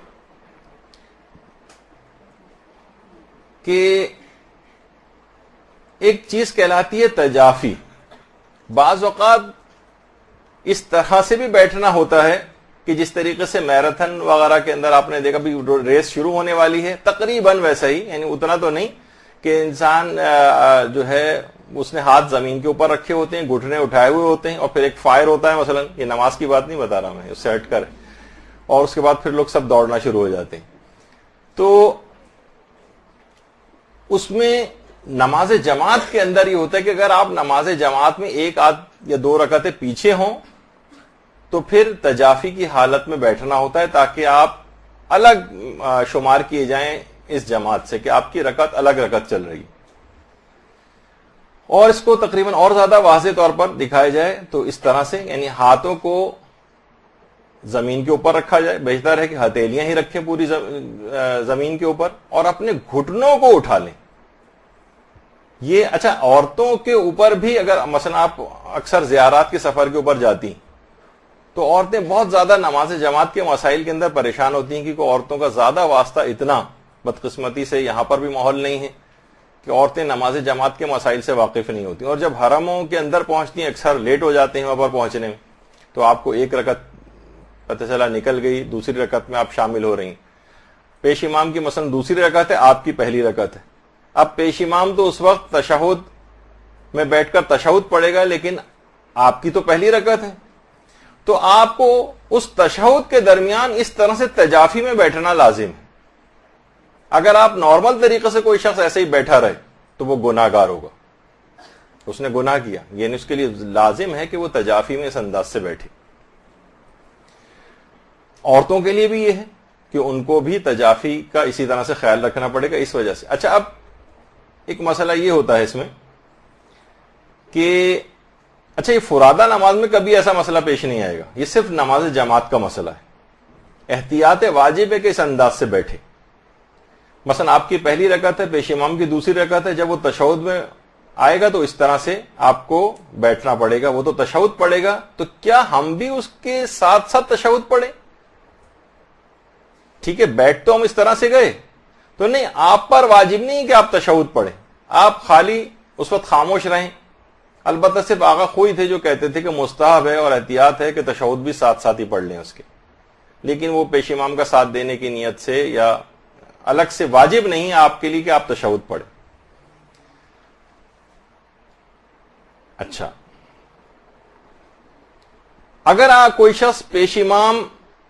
کہ ایک چیز کہلاتی ہے تجافی. بعض اوقات اس طرح سے بھی بیٹھنا ہوتا ہے کہ جس طریقے سے میراتھن وغیرہ کے اندر آپ نے دیکھا بھی ریس شروع ہونے والی ہے, تقریباً ویسا ہی, یعنی اتنا تو نہیں کہ انسان جو ہے اس نے ہاتھ زمین کے اوپر رکھے ہوتے ہیں, گھٹنے اٹھائے ہوئے ہوتے ہیں, اور پھر ایک فائر ہوتا ہے, مثلا یہ نماز کی بات نہیں بتا رہا میں, اس سے ہٹ کر, اور اس کے بعد پھر لوگ سب دوڑنا شروع ہو جاتے ہیں. تو اس میں نماز جماعت کے اندر یہ ہوتا ہے کہ اگر آپ نماز جماعت میں ایک آدھ یا دو رکعتیں پیچھے ہوں تو پھر تجافی کی حالت میں بیٹھنا ہوتا ہے تاکہ آپ الگ شمار کیے جائیں اس جماعت سے, کہ آپ کی رکعت الگ رکعت چل رہی. اور اس کو تقریباً اور زیادہ واضح طور پر دکھایا جائے تو اس طرح سے, یعنی ہاتھوں کو زمین کے اوپر رکھا جائے, بہتر ہے کہ ہتھیلیاں ہی رکھیں پوری زمین کے اوپر, اور اپنے گھٹنوں کو اٹھا لیں. یہ اچھا عورتوں کے اوپر بھی, اگر مثلا آپ اکثر زیارات کے سفر کے اوپر جاتی تو عورتیں بہت زیادہ نماز جماعت کے مسائل کے اندر پریشان ہوتی ہیں, کیونکہ عورتوں کا زیادہ واسطہ اتنا بدقسمتی سے یہاں پر بھی ماحول نہیں ہے کہ عورتیں نماز جماعت کے مسائل سے واقف نہیں ہوتی, اور جب حرموں کے اندر پہنچتی ہیں اکثر لیٹ ہو جاتے ہیں وہاں پر پہنچنے میں, تو آپ کو ایک رکعت پتہ چلا نکل گئی, دوسری رکعت میں آپ شامل ہو رہی ہیں. پیش امام کی مثلا دوسری رکعت ہے, آپ کی پہلی رکعت ہے. اب پیش امام تو اس وقت تشہد میں بیٹھ کر تشہد پڑھے گا, لیکن آپ کی تو پہلی رکعت ہے, تو آپ کو اس تشہد کے درمیان اس طرح سے تجافی میں بیٹھنا لازم ہے. اگر آپ نارمل طریقے سے کوئی شخص ایسے ہی بیٹھا رہے تو وہ گناہ گار ہوگا, اس نے گناہ کیا, یعنی اس کے لیے لازم ہے کہ وہ تجافی میں اس انداز سے بیٹھے. عورتوں کے لیے بھی یہ ہے کہ ان کو بھی تجافی کا اسی طرح سے خیال رکھنا پڑے گا اس وجہ سے. اچھا اب ایک مسئلہ یہ ہوتا ہے اس میں کہ اچھا یہ فرادہ نماز میں کبھی ایسا مسئلہ پیش نہیں آئے گا, یہ صرف نماز جماعت کا مسئلہ ہے. احتیاط واجب ہے کہ اس انداز سے بیٹھے. مثلا آپ کی پہلی رکعت ہے, پیش امام کی دوسری رکعت ہے, جب وہ تشہد میں آئے گا تو اس طرح سے آپ کو بیٹھنا پڑے گا. وہ تو تشہد پڑھے گا, تو کیا ہم بھی اس کے ساتھ ساتھ تشہد پڑھیں؟ ٹھیک ہے, بیٹھ تو ہم اس طرح سے گئے, تو نہیں, آپ پر واجب نہیں کہ آپ تشہد پڑھیں, آپ خالی اس وقت خاموش رہیں. البتہ صرف آقا خوئی تھے جو کہتے تھے کہ مستحب ہے اور احتیاط ہے کہ تشہد بھی ساتھ ساتھ ہی پڑھ لیں اس کے, لیکن وہ پیش امام کا ساتھ دینے کی نیت سے یا الگ سے واجب نہیں ہے آپ کے لیے کہ آپ تشہد پڑھیں. اچھا, اگر آپ کوئی شخص پیش امام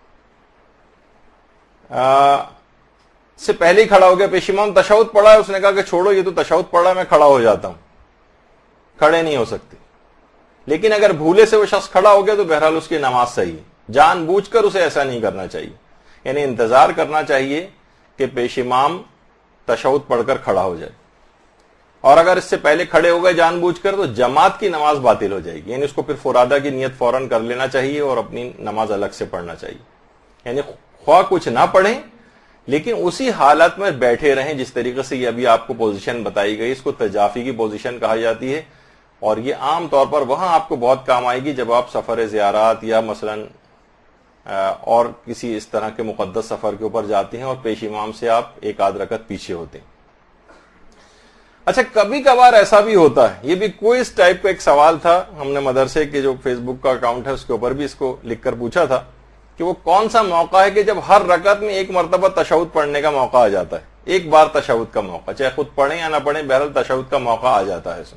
سے پہلے ہی کھڑا ہو گیا, پیش امام تشہد پڑھا ہے, اس نے کہا کہ چھوڑو یہ تو تشہد پڑھا ہے, میں کھڑا ہو جاتا ہوں, کھڑے نہیں ہو سکتے. لیکن اگر بھولے سے وہ شخص کھڑا ہو گیا تو بہرحال اس کی نماز صحیح ہے. جان بوجھ کر اسے ایسا نہیں کرنا چاہیے, یعنی انتظار کرنا چاہیے کہ پیش امام تشہد پڑھ کر کھڑا ہو جائے, اور اگر اس سے پہلے کھڑے ہو گئے جان بوجھ کر تو جماعت کی نماز باطل ہو جائے گی, یعنی اس کو پھر فرادہ کی نیت فوراً کر لینا چاہیے اور اپنی نماز الگ سے پڑھنا چاہیے. یعنی خواہ کچھ نہ پڑھیں لیکن اسی حالت میں بیٹھے رہیں جس طریقے سے یہ ابھی آپ کو پوزیشن بتائی گئی, اس کو تجافی کی پوزیشن کہا جاتی ہے, اور یہ عام طور پر وہاں آپ کو بہت کام آئے گی جب آپ سفر زیارات یا مثلاً اور کسی اس طرح کے مقدس سفر کے اوپر جاتے ہیں اور پیش امام سے آپ ایک آدھ رکعت پیچھے ہوتے ہیں. اچھا, کبھی کبھار ایسا بھی ہوتا ہے, یہ بھی کوئی اس ٹائپ کا ایک سوال تھا, ہم نے مدرسے کے جو فیس بک کا اکاؤنٹ ہے اس کے اوپر بھی اس کو لکھ کر پوچھا تھا کہ وہ کون سا موقع ہے کہ جب ہر رکعت میں ایک مرتبہ تشہد پڑھنے کا موقع آ جاتا ہے, ایک بار تشہد کا موقع, چاہے خود پڑھیں یا نہ پڑھیں بہرحال تشہد کا موقع آ جاتا ہے.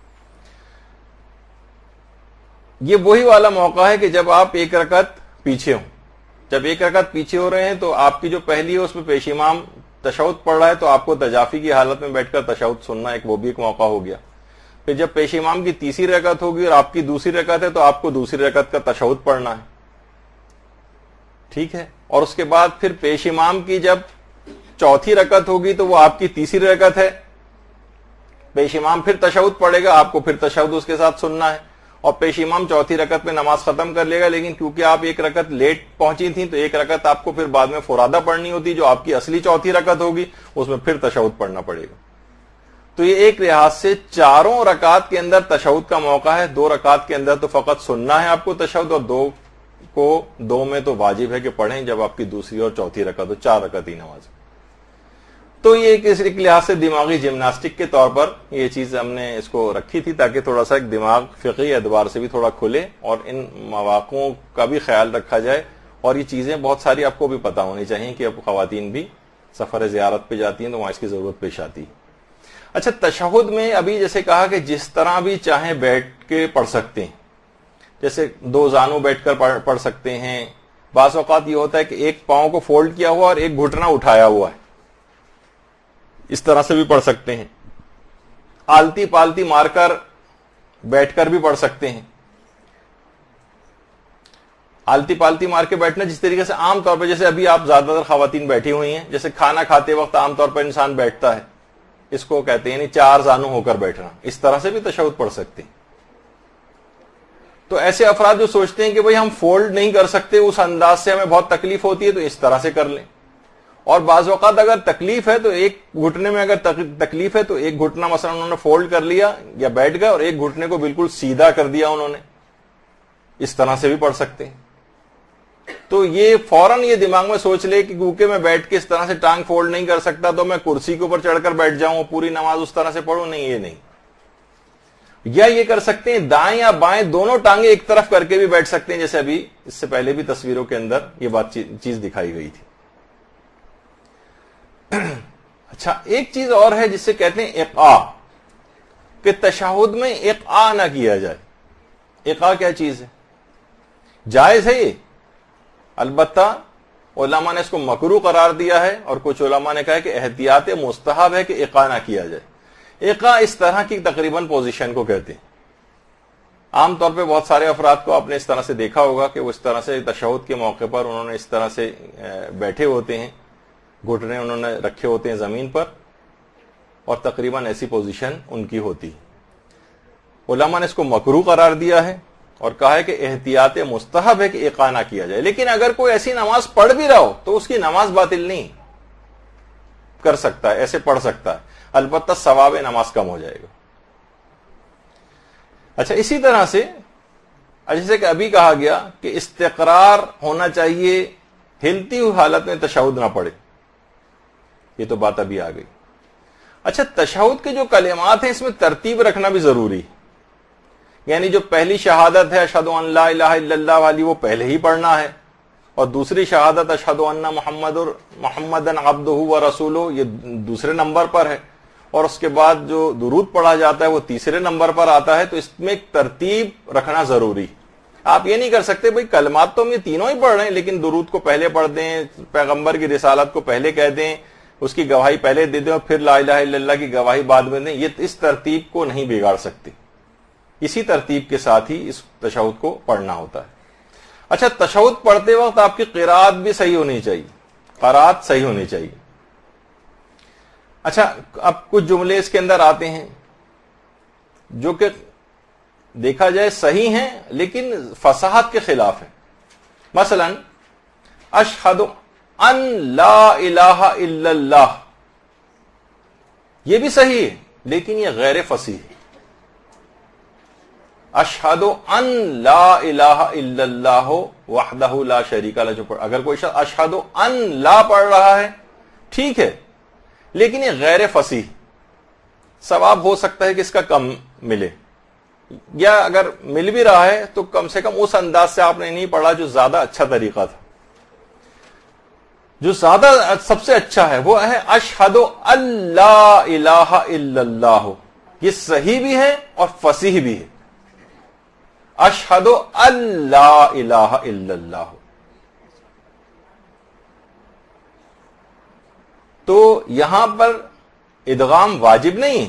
یہ وہی والا موقع ہے کہ جب آپ ایک رکعت پیچھے ہوں. جب ایک رکعت پیچھے ہو رہے ہیں تو آپ کی جو پہلی ہے اس میں پیش امام تشہد پڑھ رہا ہے تو آپ کو تجافی کی حالت میں بیٹھ کر تشہد سننا, ایک وہ بھی ایک موقع ہو گیا. پھر جب پیش امام کی تیسری رکعت ہوگی اور آپ کی دوسری رکعت ہے تو آپ کو دوسری رکعت کا تشہد پڑھنا ہے, ٹھیک ہے. اور اس کے بعد پھر پیش امام کی جب چوتھی رکعت ہوگی تو وہ آپ کی تیسری رکعت ہے, پیش امام پھر تشہد پڑھے گا, آپ کو پھر تشہد اس کے ساتھ سننا ہے, اور پیش امام چوتھی رکعت میں نماز ختم کر لے گا, لیکن کیونکہ آپ ایک رکعت لیٹ پہنچی تھیں تو ایک رکعت آپ کو پھر بعد میں فرادہ پڑھنی ہوتی جو آپ کی اصلی چوتھی رکعت ہوگی, اس میں پھر تشہد پڑھنا پڑے گا. تو یہ ایک لحاظ سے چاروں رکعت کے اندر تشہد کا موقع ہے, دو رکعت کے اندر تو فقط سننا ہے آپ کو تشہد, اور دو کو دو میں تو واجب ہے کہ پڑھیں جب آپ کی دوسری اور چوتھی رکعت ہو, چار رکعت ہی نماز. تو یہ ایک لحاظ سے دماغی جمناسٹک کے طور پر یہ چیز ہم نے اس کو رکھی تھی تاکہ تھوڑا سا ایک دماغ فقہی اعتبار سے بھی تھوڑا کھلے اور ان مواقعوں کا بھی خیال رکھا جائے. اور یہ چیزیں بہت ساری آپ کو بھی پتا ہونی چاہیے کہ اب خواتین بھی سفر زیارت پہ جاتی ہیں تو وہاں اس کی ضرورت پیش آتی ہے. اچھا, تشہد میں ابھی جیسے کہا کہ جس طرح بھی چاہیں بیٹھ کے پڑھ سکتے ہیں, جیسے دو زانوں بیٹھ کر پڑھ سکتے ہیں. بعض اوقات یہ ہوتا ہے کہ ایک پاؤں کو فولڈ کیا ہوا اور ایک گھٹنا اٹھایا ہوا ہے, اس طرح سے بھی پڑھ سکتے ہیں. آلتی پالتی مار کر بیٹھ کر بھی پڑھ سکتے ہیں. آلتی پالتی مار کے بیٹھنا جس طریقے سے عام طور پر جیسے ابھی آپ زیادہ تر خواتین بیٹھی ہوئی ہیں, جیسے کھانا کھاتے وقت عام طور پر انسان بیٹھتا ہے, اس کو کہتے ہیں یعنی چار زانوں ہو کر بیٹھنا, اس طرح سے بھی تشہد پڑھ سکتے ہیں. تو ایسے افراد جو سوچتے ہیں کہ بھئی ہم فولڈ نہیں کر سکتے, اس انداز سے ہمیں بہت تکلیف ہوتی ہے, تو اس طرح سے کر لیں. اور بعض اوقات اگر تکلیف ہے تو ایک گھٹنے میں اگر تکلیف ہے تو ایک گھٹنا مثلا انہوں نے فولڈ کر لیا یا بیٹھ گئے اور ایک گھٹنے کو بالکل سیدھا کر دیا انہوں نے, اس طرح سے بھی پڑھ سکتے ہیں. تو یہ فوراً یہ دماغ میں سوچ لے کہ کیونکہ میں بیٹھ کے اس طرح سے ٹانگ فولڈ نہیں کر سکتا تو میں کرسی کے اوپر چڑھ کر بیٹھ جاؤں, پوری نماز اس طرح سے پڑھوں, نہیں, یہ نہیں. یا یہ کر سکتے ہیں دائیں یا بائیں دونوں ٹانگیں ایک طرف کر کے بھی بیٹھ سکتے ہیں, جیسے ابھی اس سے پہلے بھی تصویروں کے اندر یہ بات چیز دکھائی گئی تھی. اچھا, ایک چیز اور ہے جسے کہتے ہیں اقعاء, کہ تشہد میں اقعاء نہ کیا جائے. اقعاء کیا چیز ہے؟ جائز ہے یہ, البتہ علماء نے اس کو مکروہ قرار دیا ہے, اور کچھ علماء نے کہا کہ احتیاط مستحب ہے کہ اقعاء نہ کیا جائے. اقعاء اس طرح کی تقریباً پوزیشن کو کہتے ہیں. عام طور پہ بہت سارے افراد کو آپ نے اس طرح سے دیکھا ہوگا کہ وہ اس طرح سے تشہد کے موقع پر انہوں نے اس طرح سے بیٹھے ہوتے ہیں, گھٹنے انہوں نے رکھے ہوتے ہیں زمین پر, اور تقریباً ایسی پوزیشن ان کی ہوتی. علماء نے اس کو مکروہ قرار دیا ہے اور کہا ہے کہ احتیاط مستحب ہے کہ اقعاء نہ کیا جائے. لیکن اگر کوئی ایسی نماز پڑھ بھی رہا ہو تو اس کی نماز باطل نہیں, کر سکتا ہے, ایسے پڑھ سکتا ہے, البتہ ثواب نماز کم ہو جائے گا. اچھا, اسی طرح سے جیسے کہ ابھی کہا گیا کہ استقرار ہونا چاہیے, ہلتی ہوئی حالت میں تشہد نہ پڑھے, یہ تو بات ابھی آ گئی. اچھا, تشہد کے جو کلمات ہیں اس میں ترتیب رکھنا بھی ضروری ہے, یعنی جو پہلی شہادت ہے اشہد ان لا الہ الا اللہ والی وہ پہلے ہی پڑھنا ہے, اور دوسری شہادت اشہد ان محمد محمدن عبدہ و رسولہ یہ دوسرے نمبر پر ہے, اور اس کے بعد جو درود پڑھا جاتا ہے وہ تیسرے نمبر پر آتا ہے. تو اس میں ایک ترتیب رکھنا ضروری. آپ یہ نہیں کر سکتے بھئی کلمات تو ہم یہ تینوں ہی پڑھ رہے ہیں لیکن درود کو پہلے پڑھ دیں, پیغمبر کی رسالت کو پہلے کہہ دیں, اس کی گواہی پہلے دے دیں اور پھر لا الہ الا اللہ کی گواہی بعد میں دیں. یہ اس ترتیب کو نہیں بگاڑ سکتے. اسی ترتیب کے ساتھ ہی اس تشہد کو پڑھنا ہوتا ہے. اچھا, تشہد پڑھتے وقت آپ کی قرات بھی صحیح ہونی چاہیے, قرات صحیح ہونی چاہیے. اچھا, اب کچھ جملے اس کے اندر آتے ہیں جو کہ دیکھا جائے صحیح ہیں لیکن فصاحت کے خلاف ہیں. مثلا اشہد ان لا الہ الا اللہ, یہ بھی صحیح ہے لیکن یہ غیر فصیح ہے. اشہد ان لا الہ الا اللہ وحدہ لا شریک لہ, جو پڑھ, اگر کوئی شخص اشہد ان لا پڑھ رہا ہے ٹھیک ہے, لیکن یہ غیر فصیح, ثواب ہو سکتا ہے کہ اس کا کم ملے, یا اگر مل بھی رہا ہے تو کم سے کم اس انداز سے آپ نے نہیں پڑھا جو زیادہ اچھا طریقہ تھا. جو زیادہ سب سے اچھا ہے وہ ہے اشہد ان لا الہ الا اللہ, یہ صحیح بھی ہے اور فصیح بھی ہے. اشہد ان لا الہ الا اللہ. تو یہاں پر ادغام واجب نہیں,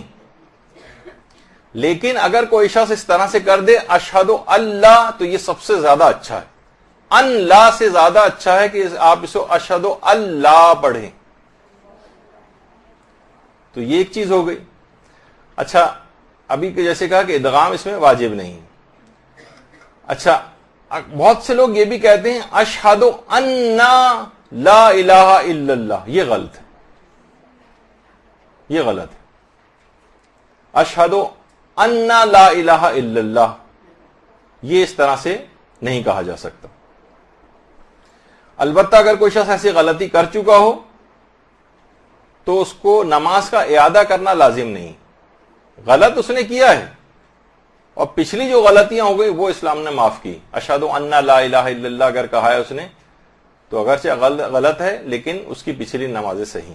لیکن اگر کوئی شخص اس طرح سے کر دے اشہد اللہ, تو یہ سب سے زیادہ اچھا ہے. ان لا سے زیادہ اچھا ہے کہ آپ اس کو اشہد اللہ پڑھیں. تو یہ ایک چیز ہو گئی. اچھا, ابھی جیسے کہا کہ ادغام اس میں واجب نہیں. اچھا, بہت سے لوگ یہ بھی کہتے ہیں اشہد ان لا الہ الا اللہ, یہ غلط ہے, یہ غلط ہے. اشہد ان لا الہ الا اللہ, یہ اس طرح سے نہیں کہا جا سکتا. البتہ اگر کوئی شخص ایسی غلطی کر چکا ہو تو اس کو نماز کا اعادہ کرنا لازم نہیں. غلط اس نے کیا ہے اور پچھلی جو غلطیاں ہو گئی وہ اسلام نے معاف کی. اشہد ان لا الہ الا اللہ اگر کہا ہے اس نے تو اگرچہ غلط ہے لیکن اس کی پچھلی نمازیں صحیح.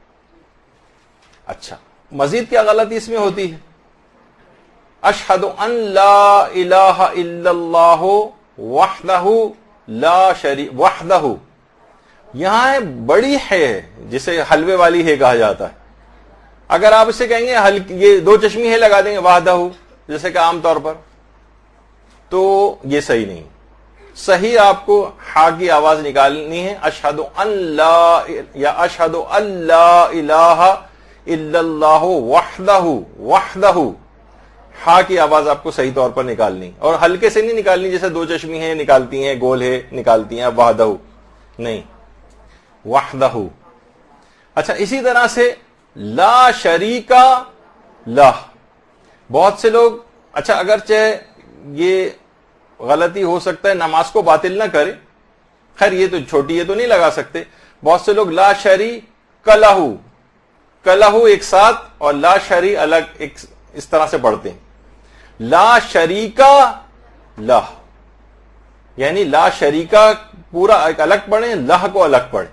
اچھا, مزید کیا غلطی اس میں ہوتی ہے؟ اشہد ان لا الہ الا اللہ وحدہ لا شریک, وحدہ یہاں ہے بڑی ہے جسے حلوے والی ہے کہا جاتا ہے. اگر آپ اسے کہیں گے یہ دو چشمی ہے لگا دیں گے وحدہ جیسے کہ عام طور پر, تو یہ صحیح نہیں. صحیح آپ کو ہا کی آواز نکالنی ہے, اشہد ان لا یا اشہد ان لا الہ الا اللہ وحدہ, وحدہ ہا کی آواز آپ کو صحیح طور پر نکالنی, اور ہلکے سے نہیں نکالنی جیسے دو چشمی ہیں نکالتی ہیں, گول ہے نکالتی ہیں, وحدہ نہیں, وحدہ. اچھا, اسی طرح سے لا شریک لہ, بہت سے لوگ, اچھا اگرچہ یہ غلطی ہو سکتا ہے نماز کو باطل نہ کرے, خیر یہ تو چھوٹی ہے تو نہیں لگا سکتے. بہت سے لوگ لا شریک لہ, کلہ ایک ساتھ اور لا شری الگ ایک اس طرح سے پڑھتے ہیں. لا شریکا لہ یعنی لا شریکا پورا ایک الگ پڑھیں, لہ کو الگ پڑھیں.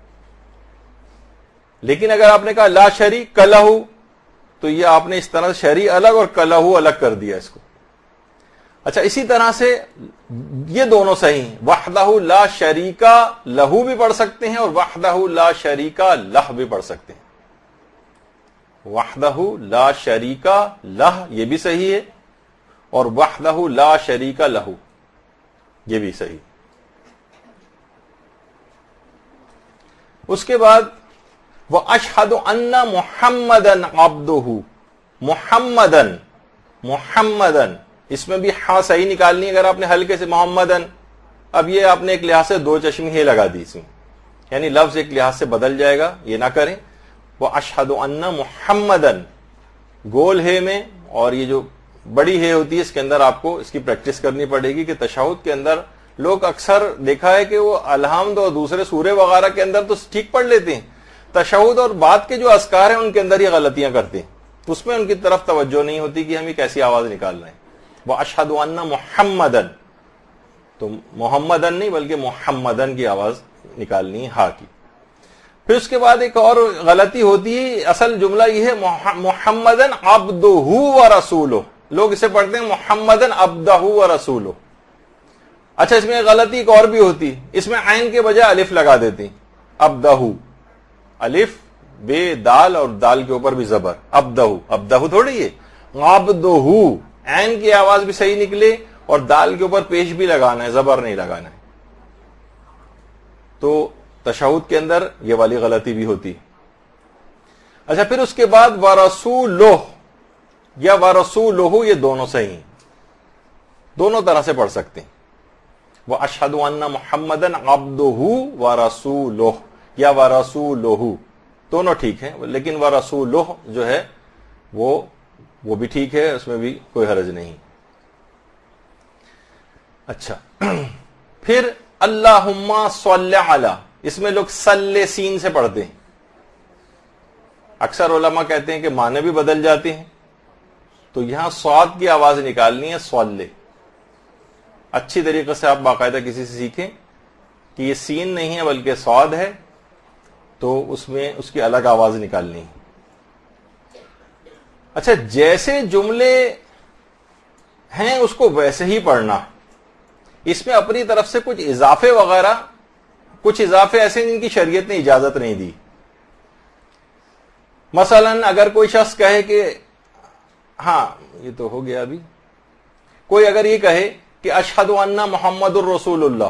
لیکن اگر آپ نے کہا لا شریک لہ تو یہ آپ نے اس طرح سے شری الگ اور کلہ الگ کر دیا اس کو. اچھا, اسی طرح سے یہ دونوں صحیح ہیں, وحدہ لا شریکا لہ بھی پڑھ سکتے ہیں اور وحدہ لا شریکا لہ بھی پڑھ سکتے ہیں. وحدہ لا شریکا لہ یہ بھی صحیح ہے, اور وحدہ لا شریکا لہ یہ بھی صحیح. اس کے بعد وہ اشہد ان محمدن عبدہ, محمدن, محمدن اس میں بھی ہاں صحیح نکالنی. اگر آپ نے ہلکے سے محمدن, اب یہ آپ نے ایک لحاظ سے دو چشمی ہے لگا دی اس میں, یعنی لفظ ایک لحاظ سے بدل جائے گا, یہ نہ کریں. وہ اشہد ان محمدن گول ہے میں, اور یہ جو بڑی ہے ہوتی ہے اس کے اندر آپ کو اس کی پریکٹس کرنی پڑے گی کہ تشہد کے اندر لوگ اکثر دیکھا ہے کہ وہ الحمد اور دوسرے سورے وغیرہ کے اندر تو ٹھیک پڑھ لیتے ہیں, تشہد اور بعد کے جو اذکار ہیں ان کے اندر یہ غلطیاں کرتے ہیں, اس میں ان کی طرف توجہ نہیں ہوتی کہ ہم یہ کیسی آواز نکال رہے ہیں. وہ اشہد ان محمدن, تو محمدن نہیں بلکہ محمدن کی آواز نکالنی ہے ہا کی. پھر اس کے بعد ایک اور غلطی ہوتی ہے, اصل جملہ یہ ہے محمدن عبدہ و رسولہ, لوگ اسے پڑھتے ہیں محمدن عبدہ و رسولہ. اچھا, اس میں غلطی ایک اور بھی ہوتی ہے, اس میں عین کے بجائے الف لگا دیتے ہیں, عبدہ, الف بے دال اور دال کے اوپر بھی زبر, عبدہ, عبدہ تھوڑی ہے, عبدہ عین کی آواز بھی صحیح نکلے اور دال کے اوپر پیش بھی لگانا ہے, زبر نہیں لگانا ہے. تو تشہد کے اندر یہ والی غلطی بھی ہوتی. اچھا, پھر اس کے بعد وَرَسُولُهُ یا وَرَسُولُهُ, یہ دونوں صحیح ہیں, دونوں طرح سے پڑھ سکتے ہیں. وَأَشْهَدُ أَنَّ مُحَمَّدًا عَبْدُهُ وَرَسُولُهُ یا وَرَسُولُهُ, دونوں ٹھیک ہیں, لیکن وَرَسُولُهُ جو ہے وہ وہ بھی ٹھیک ہے, اس میں بھی کوئی حرج نہیں. اچھا, پھر اللہم صلی علی, اس میں لوگ صلی سین سے پڑھتے ہیں. اکثر علماء کہتے ہیں کہ معنی بھی بدل جاتے ہیں, تو یہاں صاد کی آواز نکالنی ہے صلی. اچھی طریقے سے آپ باقاعدہ کسی سے سیکھیں کہ یہ سین نہیں ہے بلکہ صاد ہے, تو اس میں اس کی الگ آواز نکالنی ہے. اچھا, جیسے جملے ہیں اس کو ویسے ہی پڑھنا, اس میں اپنی طرف سے کچھ اضافے وغیرہ, کچھ اضافے ایسے جن کی شریعت نے اجازت نہیں دی. مثلا اگر کوئی شخص کہے کہ ہاں یہ تو ہو گیا ابھی, کوئی اگر یہ کہے کہ اشہد ان محمد الرسول اللہ,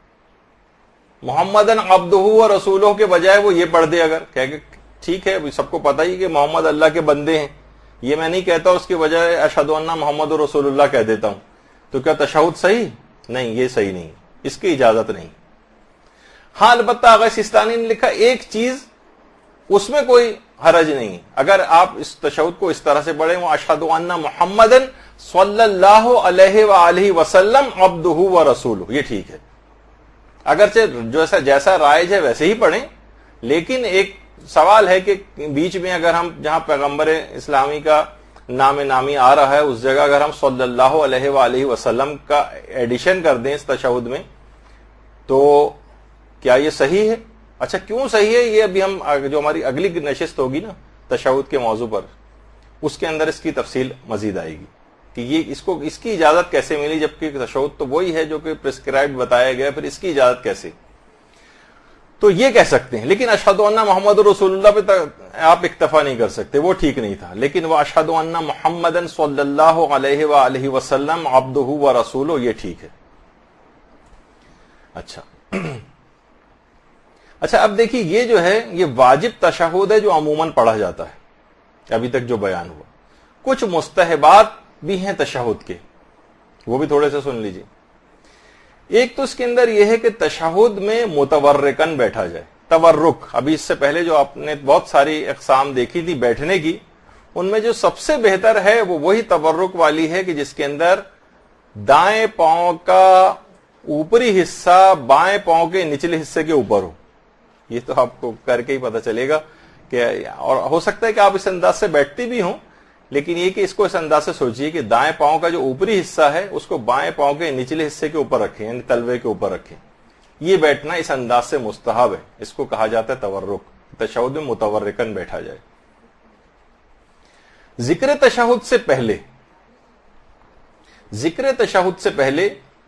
محمد عبدہ و رسولہ کے بجائے وہ یہ پڑھ دے, اگر کہ ٹھیک ہے سب کو پتہ ہی کہ محمد اللہ کے بندے ہیں, یہ میں نہیں کہتا, اس کے بجائے اشہد ان محمد رسول اللہ کہہ دیتا ہوں, تو کیا تشہد صحیح؟ نہیں, یہ صحیح نہیں, اس کی اجازت نہیں. ہاں البتہ اگر سستانی نے لکھا ایک چیز, اس میں کوئی حرج نہیں. اگر آپ اس تشہد کو اس طرح سے پڑھیں, وہ اشہد ان محمدن صلی اللہ علیہ وآلہ وسلم عبدہ و رسولہ, یہ ٹھیک ہے. اگرچہ جیسا جیسا رائج ہے ویسے ہی پڑھیں, لیکن ایک سوال ہے کہ بیچ میں اگر ہم جہاں پیغمبر اسلامی کا نام نامی آ رہا ہے اس جگہ اگر ہم صلی اللہ علیہ وآلہ وسلم کا ایڈیشن کر دیں اس تشہد میں, تو کیا یہ صحیح ہے؟ اچھا, کیوں صحیح ہے یہ ابھی ہم جو ہماری اگلی نشست ہوگی نا تشہد کے موضوع پر, اس کے اندر اس کی تفصیل مزید آئے گی کہ یہ اس کو اس کی اجازت کیسے ملی, جبکہ تشہد تو وہی ہے جو کہ پرسکرائبڈ بتایا گیا, پھر اس کی اجازت کیسے؟ تو یہ کہہ سکتے ہیں, لیکن اشہد ان محمد رسول اللہ پہ آپ اکتفا نہیں کر سکتے, وہ ٹھیک نہیں تھا. لیکن وہ اشہد ان محمدن صلی اللہ علیہ وآلہ وسلم عبدہ و رسولہ, یہ ٹھیک ہے. اچھا اچھا اب دیکھیے, یہ جو ہے یہ واجب تشہد ہے جو عموماً پڑھا جاتا ہے, ابھی تک جو بیان ہوا. کچھ مستحبات بھی ہیں تشہد کے, وہ بھی تھوڑے سے سن لیجیے. ایک تو اس کے اندر یہ ہے کہ تشہد میں متورکن بیٹھا جائے. تورک, ابھی اس سے پہلے جو آپ نے بہت ساری اقسام دیکھی تھی بیٹھنے کی, ان میں جو سب سے بہتر ہے وہ وہی تورک والی ہے کہ جس کے اندر دائیں پاؤں کا اوپری حصہ بائیں پاؤں کے نچلے حصے کے اوپر ہو. یہ تو آپ کو کر کے ہی پتہ چلے گا کہ, اور ہو سکتا ہے کہ آپ اس انداز سے بیٹھتے بھی ہوں, لیکن یہ کہ اس کو اس انداز سے سوچیے کہ دائیں پاؤں کا جو اوپری حصہ ہے اس کو بائیں پاؤں کے نچلے حصے کے اوپر رکھیں, یعنی تلوے کے اوپر رکھیں. یہ بیٹھنا اس انداز سے مستحب ہے, اس کو کہا جاتا ہے تورک. تشہد میں متورکن بیٹھا جائے. ذکر تشہد سے پہلے ذکر تشہد سے پہلے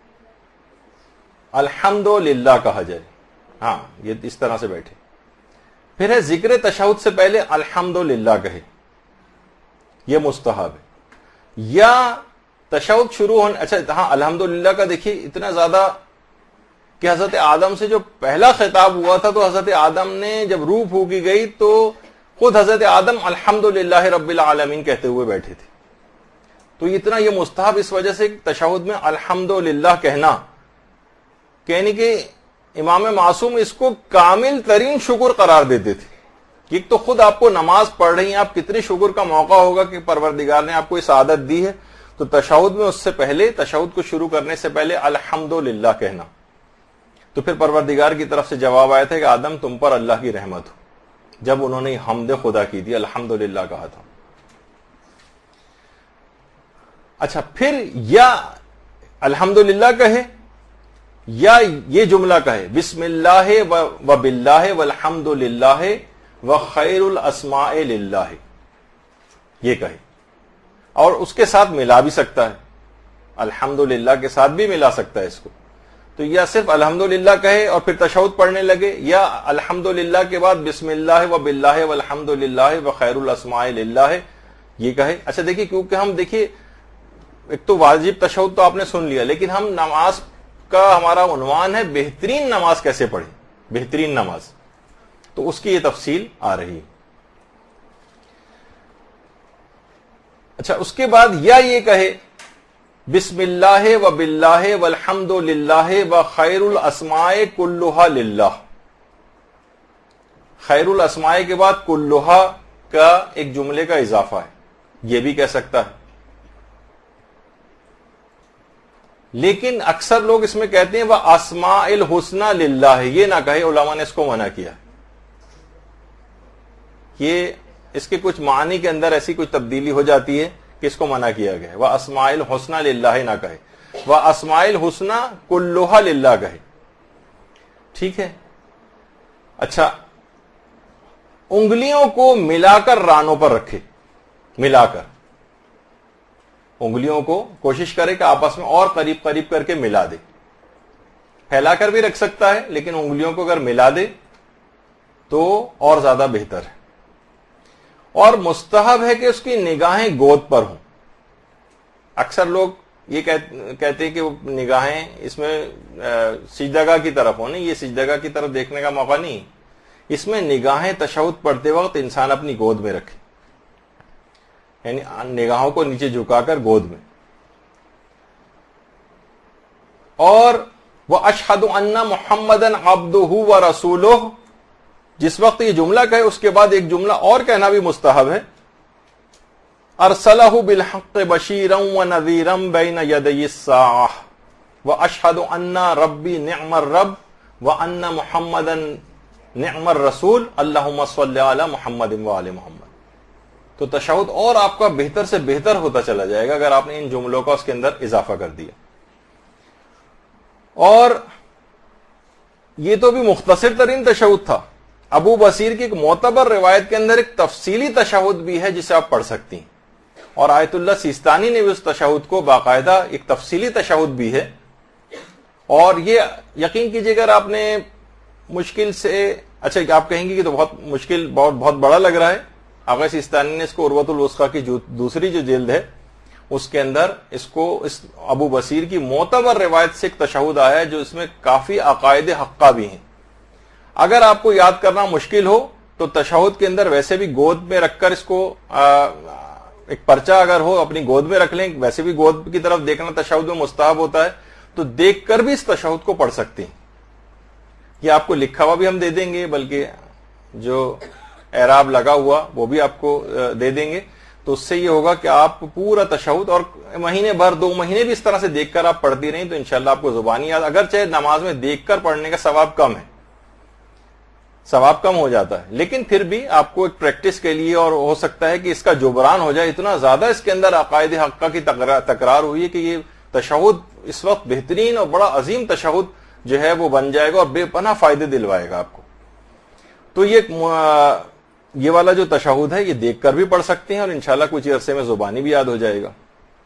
الحمدللہ کہا جائے. ہاں, یہ اس طرح سے بیٹھے. پھر ہے ذکر تشہد سے پہلے الحمدللہ کہے, یہ مستحب ہے. یا تشہد شروع ہونے, اچھا ہاں الحمدللہ کا دیکھیے اتنا زیادہ کہ حضرت آدم سے جو پہلا خطاب ہوا تھا, تو حضرت آدم نے جب روح پھونکی گئی تو خود حضرت آدم الحمدللہ رب العالمین کہتے ہوئے بیٹھے تھے. تو اتنا یہ مستحب اس وجہ سے تشہد میں الحمدللہ کہنا, یعنی کہ امام معصوم اس کو کامل ترین شکر قرار دیتے تھے. ایک تو خود آپ کو نماز پڑھ رہی ہیں, آپ کتنے شکر کا موقع ہوگا کہ پروردگار نے آپ کو اس عادت دی ہے, تو تشہد میں اس سے پہلے, تشہد کو شروع کرنے سے پہلے الحمدللہ کہنا. تو پھر پروردگار کی طرف سے جواب آیا تھا کہ آدم تم پر اللہ کی رحمت ہو, جب انہوں نے حمد خدا کی تھی, الحمدللہ کہا تھا. اچھا, پھر یا الحمدللہ کہے یا یہ جملہ کہے بسم اللہ و باللہ والحمد للہ وخیر الاسماء للہ, یہ کہے. اور اس کے ساتھ ملا بھی سکتا ہے, الحمدللہ کے ساتھ بھی ملا سکتا ہے اس کو. تو یا صرف الحمدللہ کہے اور پھر تشہد پڑھنے لگے, یا الحمدللہ کے بعد بسم اللہ و باللہ والحمد للہ وخیر الاسماء للہ یہ کہے. اچھا دیکھیے, کیونکہ ہم دیکھیے ایک تو واجب تشہد تو آپ نے سن لیا، لیکن ہم نماز کا ہمارا عنوان ہے بہترین نماز کیسے پڑھیں، بہترین نماز، تو اس کی یہ تفصیل آ رہی ہے۔ اچھا، اس کے بعد یا یہ کہے بسم اللہ و باللہ والحمد للہ و خیر الاسماء کلھا للہ، خیر الاسماء کے بعد کلھا کا ایک جملے کا اضافہ ہے، یہ بھی کہہ سکتا ہے، لیکن اکثر لوگ اس میں کہتے ہیں وہ اسماء الحسنى للہ، یہ نہ کہے، علماء نے اس کو منع کیا۔ یہ اس کے کچھ معنی کے اندر ایسی کچھ تبدیلی ہو جاتی ہے کہ اس کو منع کیا گیا ہے، وہ اسماء الحسنى للہ نہ کہے، وہ اسماء الحسنى کلھا للہ کہے، ٹھیک ہے۔ اچھا، انگلیوں کو ملا کر رانوں پر رکھے، ملا کر انگلیوں کو کوشش کرے کہ آپس میں اور قریب قریب کر کے ملا دے، پھیلا کر بھی رکھ سکتا ہے لیکن انگلیوں کو اگر ملا دے تو اور زیادہ بہتر ہے۔ اور مستحب ہے کہ اس کی نگاہیں گود پر ہوں۔ اکثر لوگ یہ کہتے ہیں کہ نگاہیں اس میں سجدگاہ کی طرف ہوں، نہیں، یہ سجدگاہ کی طرف دیکھنے کا موقع نہیں، اس میں نگاہیں تشہد پڑھتے وقت انسان اپنی گود میں رکھے، یعنی نگاہوں کو نیچے جھکا کر گود میں۔ اور وہ اشہد ان محمدن عبدہ و رسولہ، جس وقت یہ جملہ کہے اس کے بعد ایک جملہ اور کہنا بھی مستحب ہے، ارسلہ بالحق بشیرا ونذیرا بین یدی الساعہ واشہد ان ربی نعم الرب وان محمدا نعم الرسول اللہم صلی علی محمد وآل محمد۔ تو تشہد اور آپ کا بہتر سے بہتر ہوتا چلا جائے گا اگر آپ نے ان جملوں کا اس کے اندر اضافہ کر دیا۔ اور یہ تو بھی مختصر ترین تشہد تھا، ابو بصیر کی ایک معتبر روایت کے اندر ایک تفصیلی تشہد بھی ہے جسے آپ پڑھ سکتی ہیں، اور آیت اللہ سیستانی نے بھی اس تشہد کو باقاعدہ ایک تفصیلی تشہد بھی ہے۔ اور یہ یقین کیجیے اگر آپ نے مشکل سے، اچھا آپ کہیں گے کہ تو بہت مشکل، بہت بہت بڑا لگ رہا ہے، آغا سیستانی نے اس کو عروۃ الوثقی کی جو دوسری جو جلد ہے اس کے اندر اس کو اس ابو بصیر کی معتبر روایت سے ایک تشہد آیا ہے جو اس میں کافی عقائد حقہ بھی ہیں۔ اگر آپ کو یاد کرنا مشکل ہو تو تشہد کے اندر ویسے بھی گود میں رکھ کر اس کو ایک پرچہ اگر ہو اپنی گود میں رکھ لیں، ویسے بھی گود کی طرف دیکھنا تشہد میں مستحب ہوتا ہے، تو دیکھ کر بھی اس تشہد کو پڑھ سکتے ہیں۔ یہ آپ کو لکھا ہوا بھی ہم دے دیں گے، بلکہ جو اعراب لگا ہوا وہ بھی آپ کو دے دیں گے، تو اس سے یہ ہوگا کہ آپ پورا تشہد اور مہینے بھر دو مہینے بھی اس طرح سے دیکھ کر آپ پڑھتی رہیں تو انشاءاللہ آپ کو زبانی یاد، اگرچہ نماز میں دیکھ کر پڑھنے کا ثواب کم ہے، ثواب کم ہو جاتا ہے، لیکن پھر بھی آپ کو ایک پریکٹس کے لیے، اور ہو سکتا ہے کہ اس کا جبران ہو جائے، اتنا زیادہ اس کے اندر عقائد حقہ کی تکرار ہوئی ہے کہ یہ تشہد اس وقت بہترین اور بڑا عظیم تشہد جو ہے وہ بن جائے گا اور بے پناہ فائدے دلوائے گا آپ کو۔ تو یہ یہ والا جو تشہد ہے یہ دیکھ کر بھی پڑھ سکتے ہیں اور انشاءاللہ کچھ عرصے میں زبانی بھی یاد ہو جائے گا۔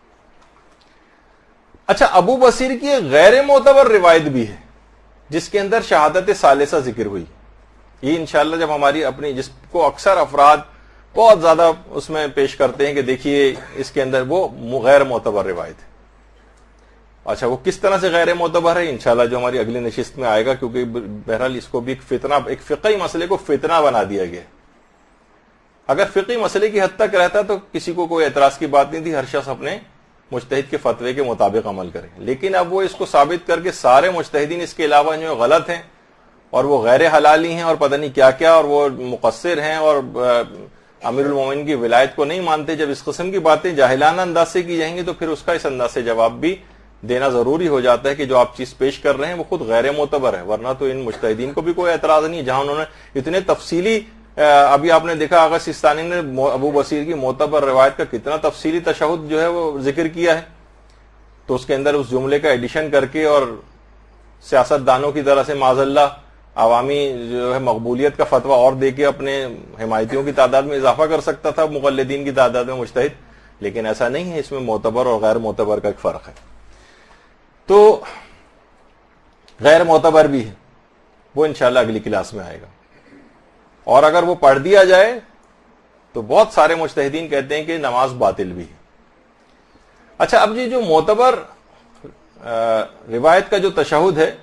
اچھا، ابو بصیر کی ایک غیر معتبر روایت بھی ہے جس کے اندر شہادت ثالثہ ذکر ہوئی، یہ انشاءاللہ جب ہماری اپنی، جس کو اکثر افراد بہت زیادہ اس میں پیش کرتے ہیں کہ دیکھیے اس کے اندر وہ غیر معتبر روایت ہے۔ اچھا، وہ کس طرح سے غیر معتبر ہے انشاءاللہ جو ہماری اگلی نشست میں آئے گا، کیونکہ بہرحال اس کو بھی ایک فتنہ، ایک فقہی مسئلے کو فتنہ بنا دیا گیا۔ اگر فقہی مسئلے کی حد تک رہتا تو کسی کو کوئی اعتراض کی بات نہیں تھی، ہر شخص اپنے مجتہد کے فتوے کے مطابق عمل کرے، لیکن اب وہ اس کو ثابت کر کے سارے مجتہدین اس کے علاوہ جو غلط ہیں اور وہ غیر حلالی ہیں اور پتہ نہیں کیا کیا اور وہ مقصر ہیں اور امیر المومنین کی ولایت کو نہیں مانتے، جب اس قسم کی باتیں جاہلانہ انداز سے کی جائیں گی تو پھر اس کا اس انداز سے جواب بھی دینا ضروری ہو جاتا ہے کہ جو آپ چیز پیش کر رہے ہیں وہ خود غیر معتبر ہے، ورنہ تو ان مجتہدین کو بھی کوئی اعتراض نہیں، جہاں انہوں نے اتنے تفصیلی، ابھی آپ نے دیکھا آغا سیستانی نے ابو بصیر کی معتبر روایت کا کتنا تفصیلی تشہد جو ہے وہ ذکر کیا ہے، تو اس کے اندر اس جملے کا ایڈیشن کر کے اور سیاست دانوں کی طرح سے معاذ اللہ عوامی جو ہے مقبولیت کا فتویٰ اور دے کے اپنے حمایتیوں کی تعداد میں اضافہ کر سکتا تھا، مقلدین کی تعداد میں مجتہد، لیکن ایسا نہیں ہے، اس میں معتبر اور غیر معتبر کا ایک فرق ہے۔ تو غیر معتبر بھی ہے، وہ انشاءاللہ اگلی کلاس میں آئے گا، اور اگر وہ پڑھ دیا جائے تو بہت سارے مجتہدین کہتے ہیں کہ نماز باطل بھی ہے۔ اچھا، اب یہ جو معتبر روایت کا جو تشہد ہے،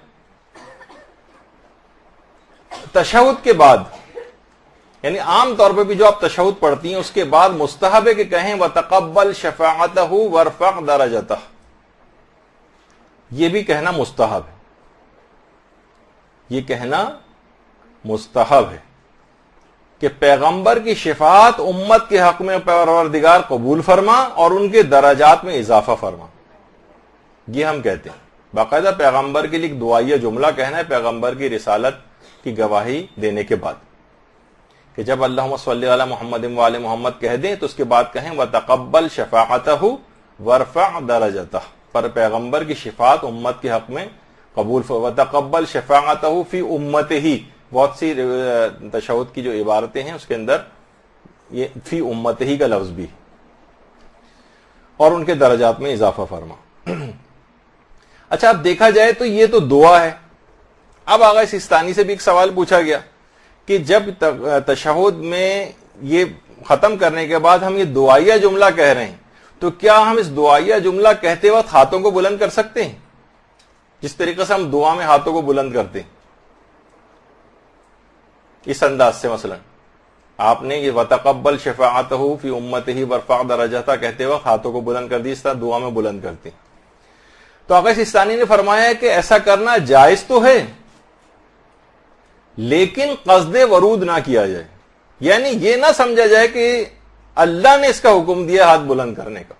تشہد کے بعد یعنی عام طور پہ بھی جو آپ تشہد پڑھتی ہیں اس کے بعد مستحب ہے کہ کہیں وَتَقَبَّلْ شَفَاعَتَهُ وَارْفَعْ دَرَجَتَهُ، یہ بھی کہنا مستحب ہے، یہ کہنا مستحب ہے کہ پیغمبر کی شفاعت امت کے حق میں پروردگار قبول فرما اور ان کے درجات میں اضافہ فرما، یہ ہم کہتے ہیں۔ باقاعدہ پیغمبر کے لیے ایک دعائیہ جملہ کہنا ہے پیغمبر کی رسالت کی گواہی دینے کے بعد، کہ جب اللہم صلی علی محمد وعلی محمد کہہ دیں تو اس کے بعد کہیں وَتَقَبَّلْ شَفَاعَتَهُ وَارْفَعْ دَرَجَتَهُ، پر پیغمبر کی شفاعت امت کے حق میں قبول فرما۔ وَتَقَبَّلْ شَفَاعَتَهُ فِي أُمَّتِهِ، بہت سی تشہد کی جو عبارتیں ہیں اس کے اندر یہ فی امتہی کا لفظ بھی، اور ان کے درجات میں اضافہ فرما۔ اچھا، اب دیکھا جائے تو یہ تو دعا ہے۔ اب آغا سیستانی سے بھی ایک سوال پوچھا گیا کہ جب تشہد میں یہ ختم کرنے کے بعد ہم یہ دعائیہ جملہ کہہ رہے ہیں تو کیا ہم اس دعائیہ جملہ کہتے وقت ہاتھوں کو بلند کر سکتے ہیں جس طریقے سے ہم دعا میں ہاتھوں کو بلند کرتے ہیں؟ اس انداز سے مثلا آپ نے یہ وَتَقَبَّلْ شَفَاعَتَهُ فِي أُمَّتِهِ وَارْفَعْ دَرَجَتَهُ کہتے وقت ہاتھوں کو بلند کر دی، اس طرح دعا میں بلند کرتے ہیں۔ تو آقا سیستانی نے فرمایا کہ ایسا کرنا جائز تو ہے لیکن قصد ورود نہ کیا جائے، یعنی یہ نہ سمجھا جائے کہ اللہ نے اس کا حکم دیا ہاتھ بلند کرنے کا۔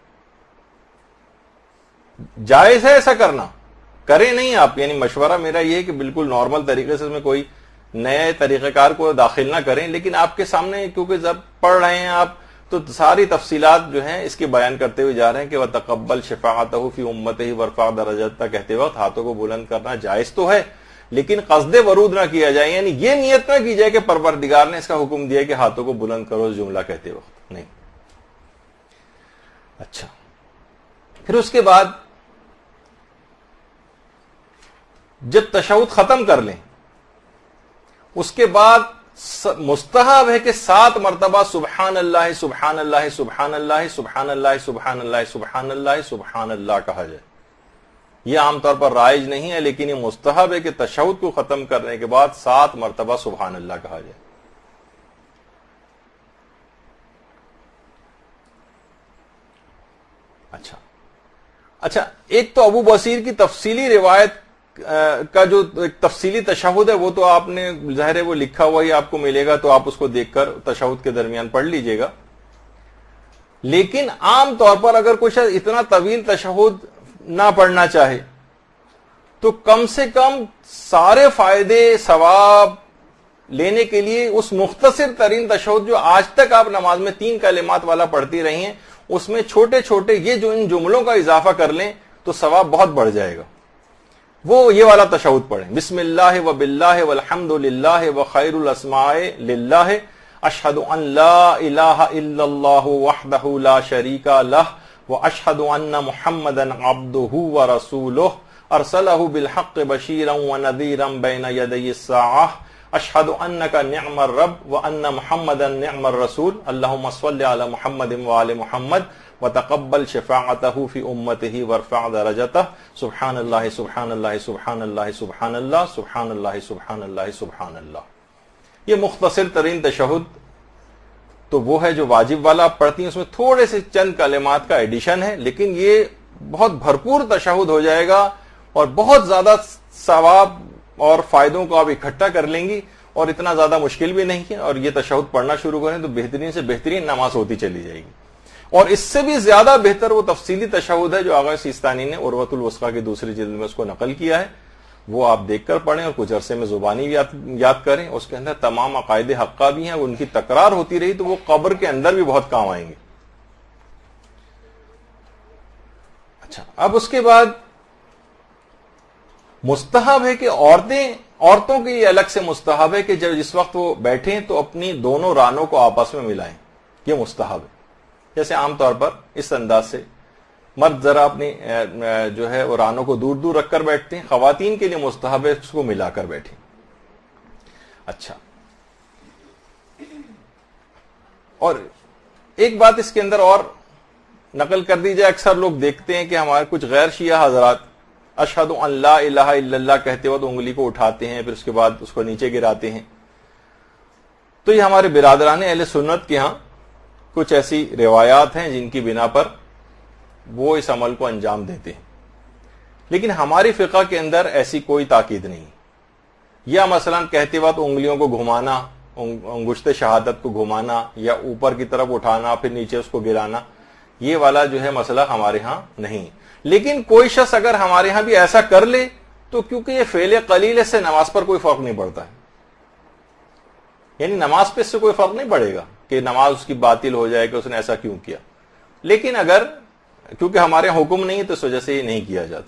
جائز ہے ایسا کرنا، کریں نہیں آپ، یعنی مشورہ میرا یہ ہے کہ بالکل نارمل طریقے سے اس میں کوئی نئے طریقہ کار کو داخل نہ کریں، لیکن آپ کے سامنے کیونکہ جب پڑھ رہے ہیں آپ تو ساری تفصیلات جو ہیں اس کی بیان کرتے ہوئے جا رہے ہیں کہ وَتَقَبَّلْ شَفَاعَتَهُ فِي أُمَّتِهِ وَارْفَعْ دَرَجَتَهُ کہتے وقت ہاتھوں کو بلند کرنا جائز تو ہے لیکن قصد ورود نہ کیا جائے، یعنی یہ نیت نہ کی جائے کہ پروردگار نے اس کا حکم دیا کہ ہاتھوں کو بلند کرو اس جملہ کہتے وقت، نہیں۔ اچھا، پھر اس کے بعد جب تشہد ختم کر لیں اس کے بعد مستحب ہے کہ سات مرتبہ سبحان اللہ سبحان اللہ سبحان اللہ سبحان اللہ سبحان اللہ سبحان اللہ سبحان اللہ کہا جائے۔ یہ عام طور پر رائج نہیں ہے لیکن یہ مستحب ہے کہ تشہد کو ختم کرنے کے بعد سات مرتبہ سبحان اللہ کہا جائے۔ اچھا اچھا ایک تو ابو بصیر کی تفصیلی روایت کا جو ایک تفصیلی تشہد ہے وہ تو آپ نے ظاہر ہے وہ لکھا ہوا ہی آپ کو ملے گا، تو آپ اس کو دیکھ کر تشہد کے درمیان پڑھ لیجئے گا۔ لیکن عام طور پر اگر کوئی شخص اتنا طویل تشہد نہ پڑھنا چاہے تو کم سے کم سارے فائدے ثواب لینے کے لیے اس مختصر ترین تشہد جو آج تک آپ نماز میں تین کلمات والا پڑھتی رہی ہیں اس میں چھوٹے چھوٹے یہ جو ان جملوں کا اضافہ کر لیں تو ثواب بہت بڑھ جائے گا۔ وہ یہ والا تشہد پڑھیں، بسم اللہ و باللہ والحمد للہ و خیر الاسماء للہ، اشہد ان لا الہ الا اللہ وحدہ لا شریک لہ واشہد ان محمدا عبدہ ورسولہ ارسلہ بالحق بشیرا ونذیرا بین یدی الساعہ، اشہد انک نعم الرب وان محمدا نعم الرسول، اللہم صل علی محمد وآل محمد وتقبل شفاعته فی امته وارفع درجته، سبحان اللہ سبحان اللہ سبحان اللہ سبحان اللہ سبحان اللہ سبحان اللہ سبحان اللہ۔ یہ مختصر ترین تشہد تو وہ ہے جو واجب والا آپ پڑھتی ہیں، اس میں تھوڑے سے چند کلمات کا ایڈیشن ہے، لیکن یہ بہت بھرپور تشہد ہو جائے گا اور بہت زیادہ ثواب اور فائدوں کو آپ اکٹھا کر لیں گی، اور اتنا زیادہ مشکل بھی نہیں ہے، اور یہ تشہد پڑھنا شروع کریں تو بہترین سے بہترین نماز ہوتی چلی جائے گی۔ اور اس سے بھی زیادہ بہتر وہ تفصیلی تشہد ہے جو آغا سیستانی نے عروۃ الوثقی کی دوسری جلد میں اس کو نقل کیا ہے، وہ آپ دیکھ کر پڑھیں اور کچھ عرصے میں زبانی یاد, یاد کریں۔ اس کے اندر تمام عقائد حقہ بھی ہیں، ان کی تکرار ہوتی رہی تو وہ قبر کے اندر بھی بہت کام آئیں گے۔ اچھا، اب اس کے بعد مستحب ہے کہ عورتیں عورتوں کے یہ الگ سے مستحب ہے کہ جب جس وقت وہ بیٹھیں تو اپنی دونوں رانوں کو آپس میں ملائیں، یہ مستحب ہے۔ جیسے عام طور پر اس انداز سے مرد ذرا اپنی جو ہے وہ رانوں کو دور دور رکھ کر بیٹھتے ہیں، خواتین کے لیے مستحب ہے اس کو ملا کر بیٹھیں۔ اچھا، اور ایک بات اس کے اندر اور نقل کر دی جائے، اکثر لوگ دیکھتے ہیں کہ ہمارے کچھ غیر شیعہ حضرات اشہد ان لا الہ الا اللہ کہتے وقت انگلی کو اٹھاتے ہیں، پھر اس کے بعد اس کو نیچے گراتے ہیں. تو یہ ہمارے برادران اہل سنت کے ہاں کچھ ایسی روایات ہیں جن کی بنا پر وہ اس عمل کو انجام دیتے ہیں، لیکن ہماری فقہ کے اندر ایسی کوئی تاکید نہیں. یا مثلا کہتے وقت انگلیوں کو گھمانا، انگشت شہادت کو گھمانا یا اوپر کی طرف اٹھانا پھر نیچے اس کو گرانا، یہ والا جو ہے مسئلہ ہمارے ہاں نہیں. لیکن کوئی شخص اگر ہمارے ہاں بھی ایسا کر لے تو کیونکہ یہ فعل قلیل سے نماز پر کوئی فرق نہیں پڑتا ہے، یعنی نماز پہ اس سے کوئی فرق نہیں پڑے گا کہ نماز اس کی باطل ہو جائے کہ اس نے ایسا کیوں کیا. لیکن اگر کیونکہ ہمارے حکم نہیں ہے تو اس وجہ سے یہ نہیں کیا جاتا.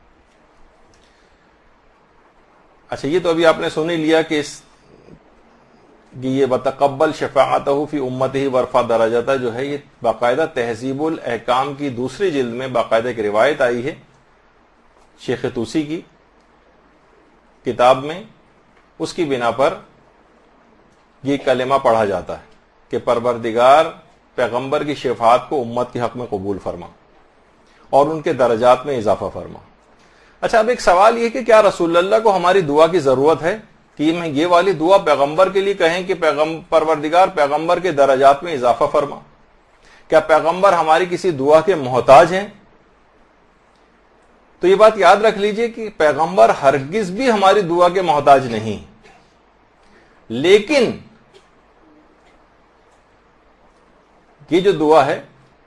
اچھا یہ تو ابھی آپ نے سن ہی لیا کہ اس یہ بتقبل شفاعتہ فی امتہ ورفع درجتہ جو ہے یہ باقاعدہ تہذیب الاحکام کی دوسری جلد میں باقاعدہ ایک روایت آئی ہے شیخ طوسی کی کتاب میں. اس کی بنا پر یہ کلمہ پڑھا جاتا ہے کہ پروردگار پیغمبر کی شفاعت کو امت کے حق میں قبول فرما اور ان کے درجات میں اضافہ فرما. اچھا اب ایک سوال یہ کہ کیا رسول اللہ کو ہماری دعا کی ضرورت ہے کہ میں یہ والی دعا پیغمبر کے لیے کہیں کہ پیغمبر پروردگار پیغمبر کے درجات میں اضافہ فرما؟ کیا پیغمبر ہماری کسی دعا کے محتاج ہیں؟ تو یہ بات یاد رکھ لیجئے کہ پیغمبر ہرگز بھی ہماری دعا کے محتاج نہیں، لیکن یہ جو دعا ہے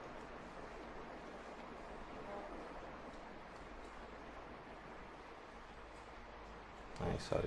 سوری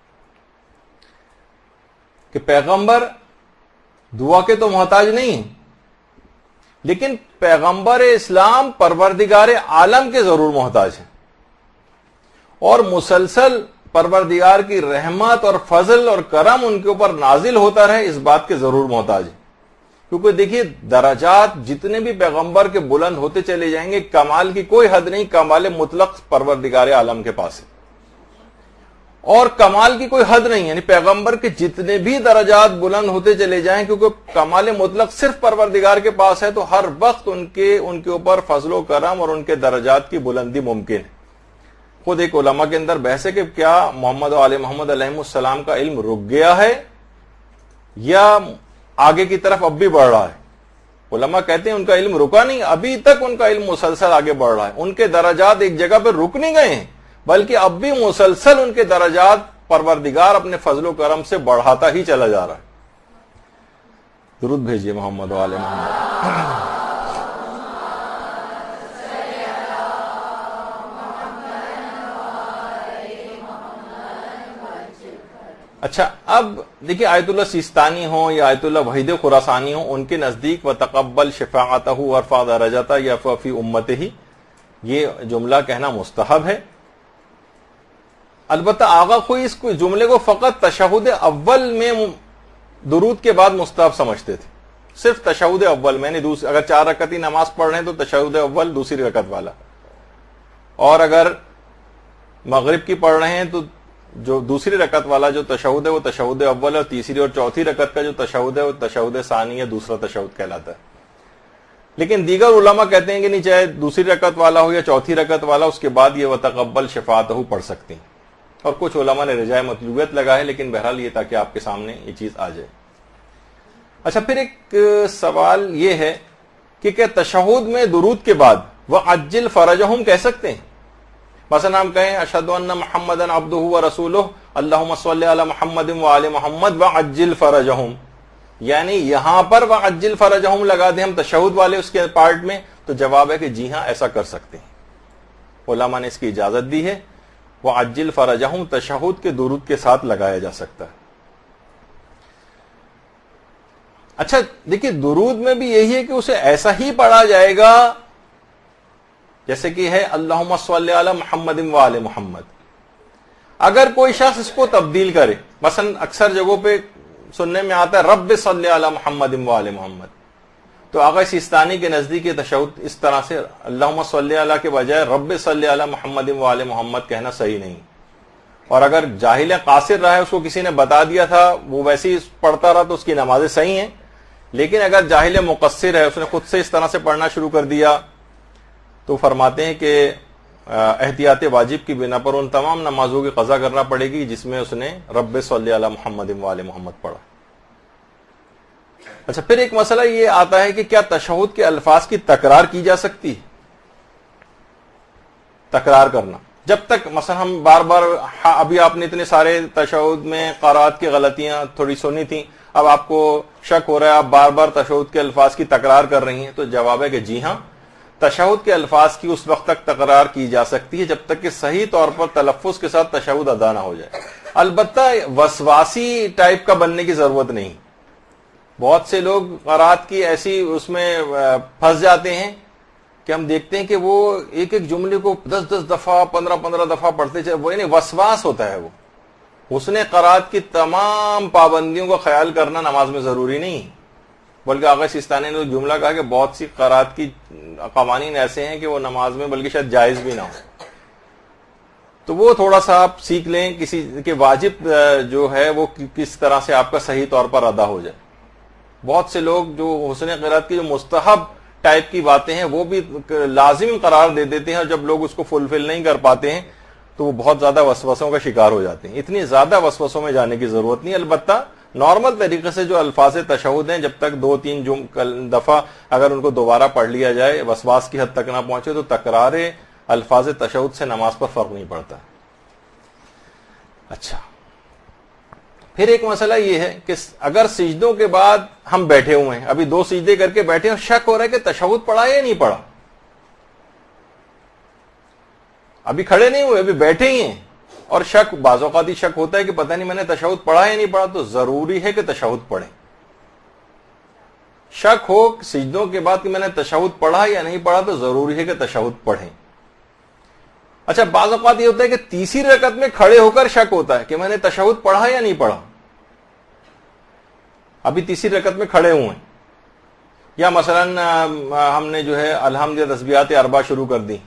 کہ پیغمبر دعا کے تو محتاج نہیں، لیکن پیغمبر اسلام پروردگار عالم کے ضرور محتاج ہیں، اور مسلسل پروردگار کی رحمت اور فضل اور کرم ان کے اوپر نازل ہوتا رہے اس بات کے ضرور محتاج ہیں. کیونکہ دیکھیے درجات جتنے بھی پیغمبر کے بلند ہوتے چلے جائیں گے، کمال کی کوئی حد نہیں، کمال مطلق پروردگار عالم کے پاس ہے، اور کمال کی کوئی حد نہیں، یعنی پیغمبر کے جتنے بھی درجات بلند ہوتے چلے جائیں کیونکہ کمال مطلق صرف پروردگار کے پاس ہے، تو ہر وقت ان کے ان کے اوپر فضل و کرم اور ان کے درجات کی بلندی ممکن ہے. خود ایک علماء کے اندر بحث ہے کہ کیا محمد و آل محمد علیہ السلام کا علم رک گیا ہے یا آگے کی طرف اب بھی بڑھ رہا ہے. علماء کہتے ہیں ان کا علم رکا نہیں، ابھی تک ان کا علم مسلسل آگے بڑھ رہا ہے. ان کے درجات ایک جگہ پہ رک نہیں گئے ہیں، بلکہ اب بھی مسلسل ان کے درجات پروردگار اپنے فضل و کرم سے بڑھاتا ہی چلا جا رہا ہے. درود بھیجیے محمد و آل محمد. اچھا اب دیکھیے آیت اللہ سیستانی ہوں یا آیت اللہ وحید خراسانی ہوں، ان کے نزدیک وتقبل شفاعتہ وارفع درجتہ یا فی امتہ یہ جملہ کہنا مستحب ہے. البتہ آغا کوئی اس کو جملے کو فقط تشہد اول میں درود کے بعد مستحب سمجھتے تھے، صرف تشہد اول میں، یعنی اگر چار رکعتی نماز پڑھ رہے ہیں تو تشہد اول دوسری رکعت والا، اور اگر مغرب کی پڑھ رہے ہیں تو جو دوسری رکعت والا جو تشہد ہے وہ تشہد اول ہے، اور تیسری اور چوتھی رکعت کا جو تشہد ہے وہ تشہد ثانی یا دوسرا تشہد کہلاتا ہے. لیکن دیگر علماء کہتے ہیں کہ نہیں، چاہے دوسری رکعت والا ہو یا چوتھی رکعت والا، اس کے بعد یہ وتقبل شفاعتہ پڑھ سکتے ہیں. اور کچھ علماء نے رجاء مطلوبیت لگا ہے، لیکن بہرحال یہ تاکہ آپ کے سامنے یہ چیز آ جائے. اچھا پھر ایک سوال یہ ہے کہ کیا تشہد میں درود کے بعد وعجل فرجہم کہہ سکتے ہیں؟ مثلا ہم کہیں اشہد ان محمدا عبدہ ورسولہ اللہم صلی علی محمد وآل محمد وعجل فرجہم، یعنی یہاں پر وعجل فرجہم لگا دیں ہم تشہد والے اس کے پارٹ میں، تو جواب ہے کہ جی ہاں ایسا کر سکتے ہیں. علماء نے اس کی اجازت دی ہے، وعجل فرجہم تشہد کے درود کے ساتھ لگایا جا سکتا ہے. اچھا دیکھیے درود میں بھی یہی ہے کہ اسے ایسا ہی پڑھا جائے گا جیسے کہ ہے اللہم صلی علی محمد وآل محمد. اگر کوئی شخص اس کو تبدیل کرے، مثلا اکثر جگہوں پہ سننے میں آتا ہے رب صلی علی محمد وآل محمد، تو آغا سیستانی کے نزدیک یہ تشہد اس طرح سے اللہم صلی علی کے بجائے رب صلی علی محمد وآل محمد کہنا صحیح نہیں. اور اگر جاہل قاصر رہا ہے، اس کو کسی نے بتا دیا تھا، وہ ویسے ہی پڑھتا رہا، تو اس کی نمازیں صحیح ہیں. لیکن اگر جاہل مقصر ہے، اس نے خود سے اس طرح سے پڑھنا شروع کر دیا، تو فرماتے ہیں کہ احتیاط واجب کی بنا پر ان تمام نمازوں کی قضا کرنا پڑے گی جس میں اس نے رب صلی علی محمد وآل محمد پڑھا۔ اچھا، پھر ایک مسئلہ یہ آتا ہے کہ کیا تشہد کے الفاظ کی تکرار کی جا سکتی ہے؟ تکرار کرنا، جب تک مثلا ہم بار بار، ابھی آپ نے اتنے سارے تشہد میں قرات کی غلطیاں تھوڑی سنی تھیں، اب آپ کو شک ہو رہا ہے، آپ بار بار تشہد کے الفاظ کی تکرار کر رہی ہیں، تو جواب ہے کہ جی ہاں، تشہد کے الفاظ کی اس وقت تک تکرار کی جا سکتی ہے جب تک کہ صحیح طور پر تلفظ کے ساتھ تشہد ادا نہ ہو جائے۔ البتہ وسواسی ٹائپ کا بننے کی ضرورت نہیں۔ بہت سے لوگ قرات کی ایسی اس میں پھنس جاتے ہیں کہ ہم دیکھتے ہیں کہ وہ ایک ایک جملے کو دس دس دفعہ پندرہ پندرہ دفعہ پڑھتے چلے، وہ یعنی وسواس ہوتا ہے۔ وہ حسن قرات کی تمام پابندیوں کا خیال کرنا نماز میں ضروری نہیں، بلکہ آغا سیستانی نے جملہ کہا کہ بہت سی قرات کی قوانین ایسے ہیں کہ وہ نماز میں بلکہ شاید جائز بھی نہ ہو۔ تو وہ تھوڑا سا آپ سیکھ لیں کسی کے واجب جو ہے وہ کس طرح سے آپ کا صحیح طور پر ادا ہو جائے۔ بہت سے لوگ جو حسن قرات کی جو مستحب ٹائپ کی باتیں ہیں وہ بھی لازم قرار دے دیتے ہیں، اور جب لوگ اس کو فلفل نہیں کر پاتے ہیں تو وہ بہت زیادہ وسوسوں کا شکار ہو جاتے ہیں۔ اتنی زیادہ وسوسوں میں جانے کی ضرورت نہیں، البتہ نارمل طریقے سے جو الفاظ تشہد ہیں جب تک دو تین دفعہ اگر ان کو دوبارہ پڑھ لیا جائے، وسواس کی حد تک نہ پہنچے، تو تکرار الفاظ تشہد سے نماز پر فرق نہیں پڑتا۔ اچھا، پھر ایک مسئلہ یہ ہے کہ اگر سجدوں کے بعد ہم بیٹھے ہوئے ہیں، ابھی دو سجدے کر کے بیٹھے ہیں، اور شک ہو رہا ہے کہ تشہد پڑھا یا نہیں پڑھا، ابھی کھڑے نہیں ہوئے، ابھی بیٹھے ہی ہیں، اور شک، بعض اوقات ہی شک ہوتا ہے کہ پتہ نہیں میں نے تشہد پڑھا یا نہیں پڑھا، تو ضروری ہے کہ تشہد پڑھیں۔ شک ہو سجدوں کے بعد کہ میں نے تشہد پڑھا یا نہیں پڑھا، تو ضروری ہے کہ تشہد پڑھیں۔ اچھا، بعض اوقات یہ ہوتا ہے کہ تیسری رکعت میں کھڑے ہو کر شک ہوتا ہے کہ میں نے تشہد پڑھا یا نہیں پڑھا، ابھی تیسری رکعت میں کھڑے ہوئے ہیں، یا مثلا ہم نے جو ہے الحمد یا تسبیحات اربع شروع کر دی۔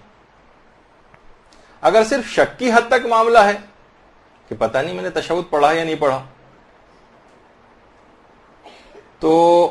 اگر صرف شک کی حد تک معاملہ ہے کہ پتہ نہیں میں نے تشہد پڑھا یا نہیں پڑھا، تو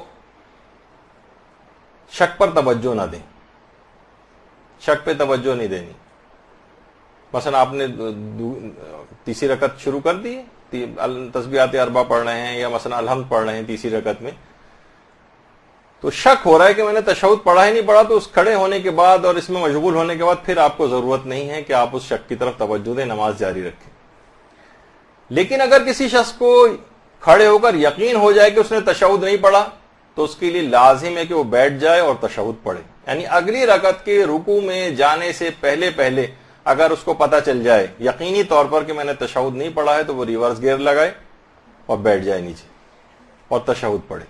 شک پر توجہ نہ دیں، شک پہ توجہ نہیں دینی۔ مثلا آپ نے تیسری رکعت شروع کر دی، تسبیحات اربع پڑھ رہے ہیں یا مثلا الحمد پڑھ رہے ہیں تیسری رکعت میں، تو شک ہو رہا ہے کہ میں نے تشہد پڑھا ہی نہیں پڑھا، تو اس کھڑے ہونے کے بعد اور اس میں مشغول ہونے کے بعد پھر آپ کو ضرورت نہیں ہے کہ آپ اس شک کی طرف توجہ دیں، نماز جاری رکھیں۔ لیکن اگر کسی شخص کو کھڑے ہو کر یقین ہو جائے کہ اس نے تشہد نہیں پڑھا، تو اس کے لیے لازم ہے کہ وہ بیٹھ جائے اور تشہد پڑھے، یعنی اگلی رکعت کے رکوع میں جانے سے پہلے پہلے اگر اس کو پتہ چل جائے یقینی طور پر کہ میں نے تشہد نہیں پڑھا ہے، تو وہ ریورس گیئر لگائے اور بیٹھ جائے نیچے اور تشہد پڑھے۔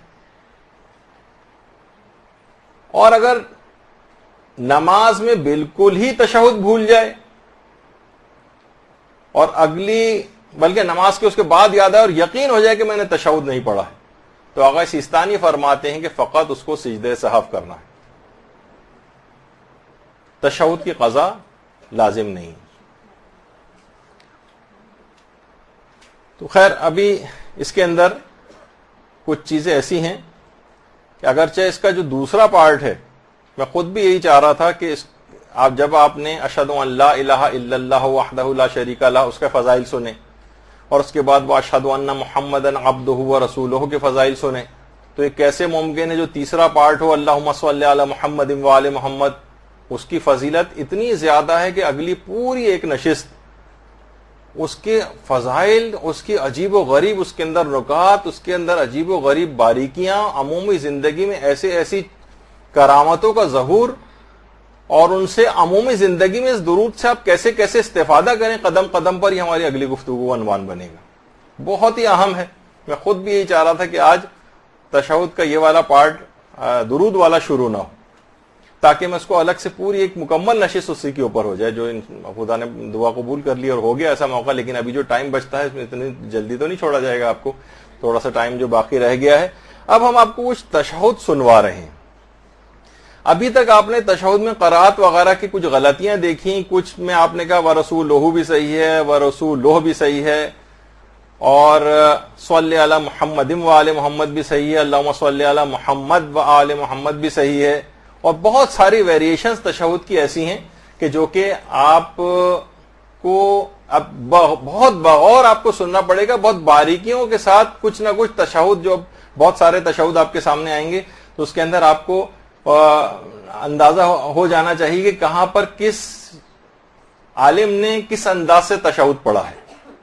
اور اگر نماز میں بالکل ہی تشہد بھول جائے اور اگلی بلکہ نماز کے اس کے بعد یاد آئے اور یقین ہو جائے کہ میں نے تشہد نہیں پڑھا ہے، تو آغا سیستانی فرماتے ہیں کہ فقط اس کو سجدہ سہو کرنا ہے، تشہد کی قضا لازم نہیں۔ تو خیر، ابھی اس کے اندر کچھ چیزیں ایسی ہیں کہ اگرچہ اس کا جو دوسرا پارٹ ہے، میں خود بھی یہی چاہ رہا تھا کہ اس آپ جب آپ نے اشہد ان لا الہ الا اللہ وحدہ لا شریک لہ اس کے فضائل سنے، اور اس کے بعد وہ اشہد ان محمدن عبدہ ورسولہ کے فضائل سنے، تو یہ کیسے ممکن ہے جو تیسرا پارٹ ہو اللہم صلی علی محمد وآل محمد، اس کی فضیلت اتنی زیادہ ہے کہ اگلی پوری ایک نشست اس کے فضائل، اس کی عجیب و غریب اس کے اندر نکات، اس کے اندر عجیب و غریب باریکیاں، عمومی زندگی میں ایسے ایسی کرامتوں کا ظہور، اور ان سے عمومی زندگی میں اس درود سے آپ کیسے کیسے استفادہ کریں قدم قدم پر، یہ ہماری اگلی گفتگو کا عنوان بنے گا۔ بہت ہی اہم ہے، میں خود بھی یہی چاہ رہا تھا کہ آج تشہد کا یہ والا پارٹ درود والا شروع نہ ہو، تاکہ میں اس کو الگ سے پوری ایک مکمل نشست اسی کے اوپر ہو جائے، جو خدا نے دعا قبول کر لی اور ہو گیا ایسا موقع۔ لیکن ابھی جو ٹائم بچتا ہے اس میں اتنی جلدی تو نہیں چھوڑا جائے گا آپ کو، تھوڑا سا ٹائم جو باقی رہ گیا ہے۔ اب ہم آپ کو کچھ تشہد سنوا رہے ہیں۔ ابھی تک آپ نے تشہد میں قرات وغیرہ کی کچھ غلطیاں دیکھی، کچھ میں آپ نے کہا ورسولہ بھی صحیح ہے، ورسولہ بھی صحیح ہے، और सल्ली अला मुहम्मद व आले मोहम्मद भी सही है, अल्लाहुम्मा सल्ली अला मुहम्मद व आले मोहम्मद भी सही है। और बहुत सारी वेरिएशंस तशहुद की ऐसी हैं कि जो कि आप को अब बहुत बगौर आपको सुनना पड़ेगा, बहुत बारीकियों के साथ कुछ ना कुछ तशहुद, जो बहुत सारे तशहुद आपके सामने आएंगे तो उसके अंदर आपको अंदाजा हो जाना चाहिए कि कहां पर किस आलिम ने किस अंदाज से तशहुद पढ़ा है।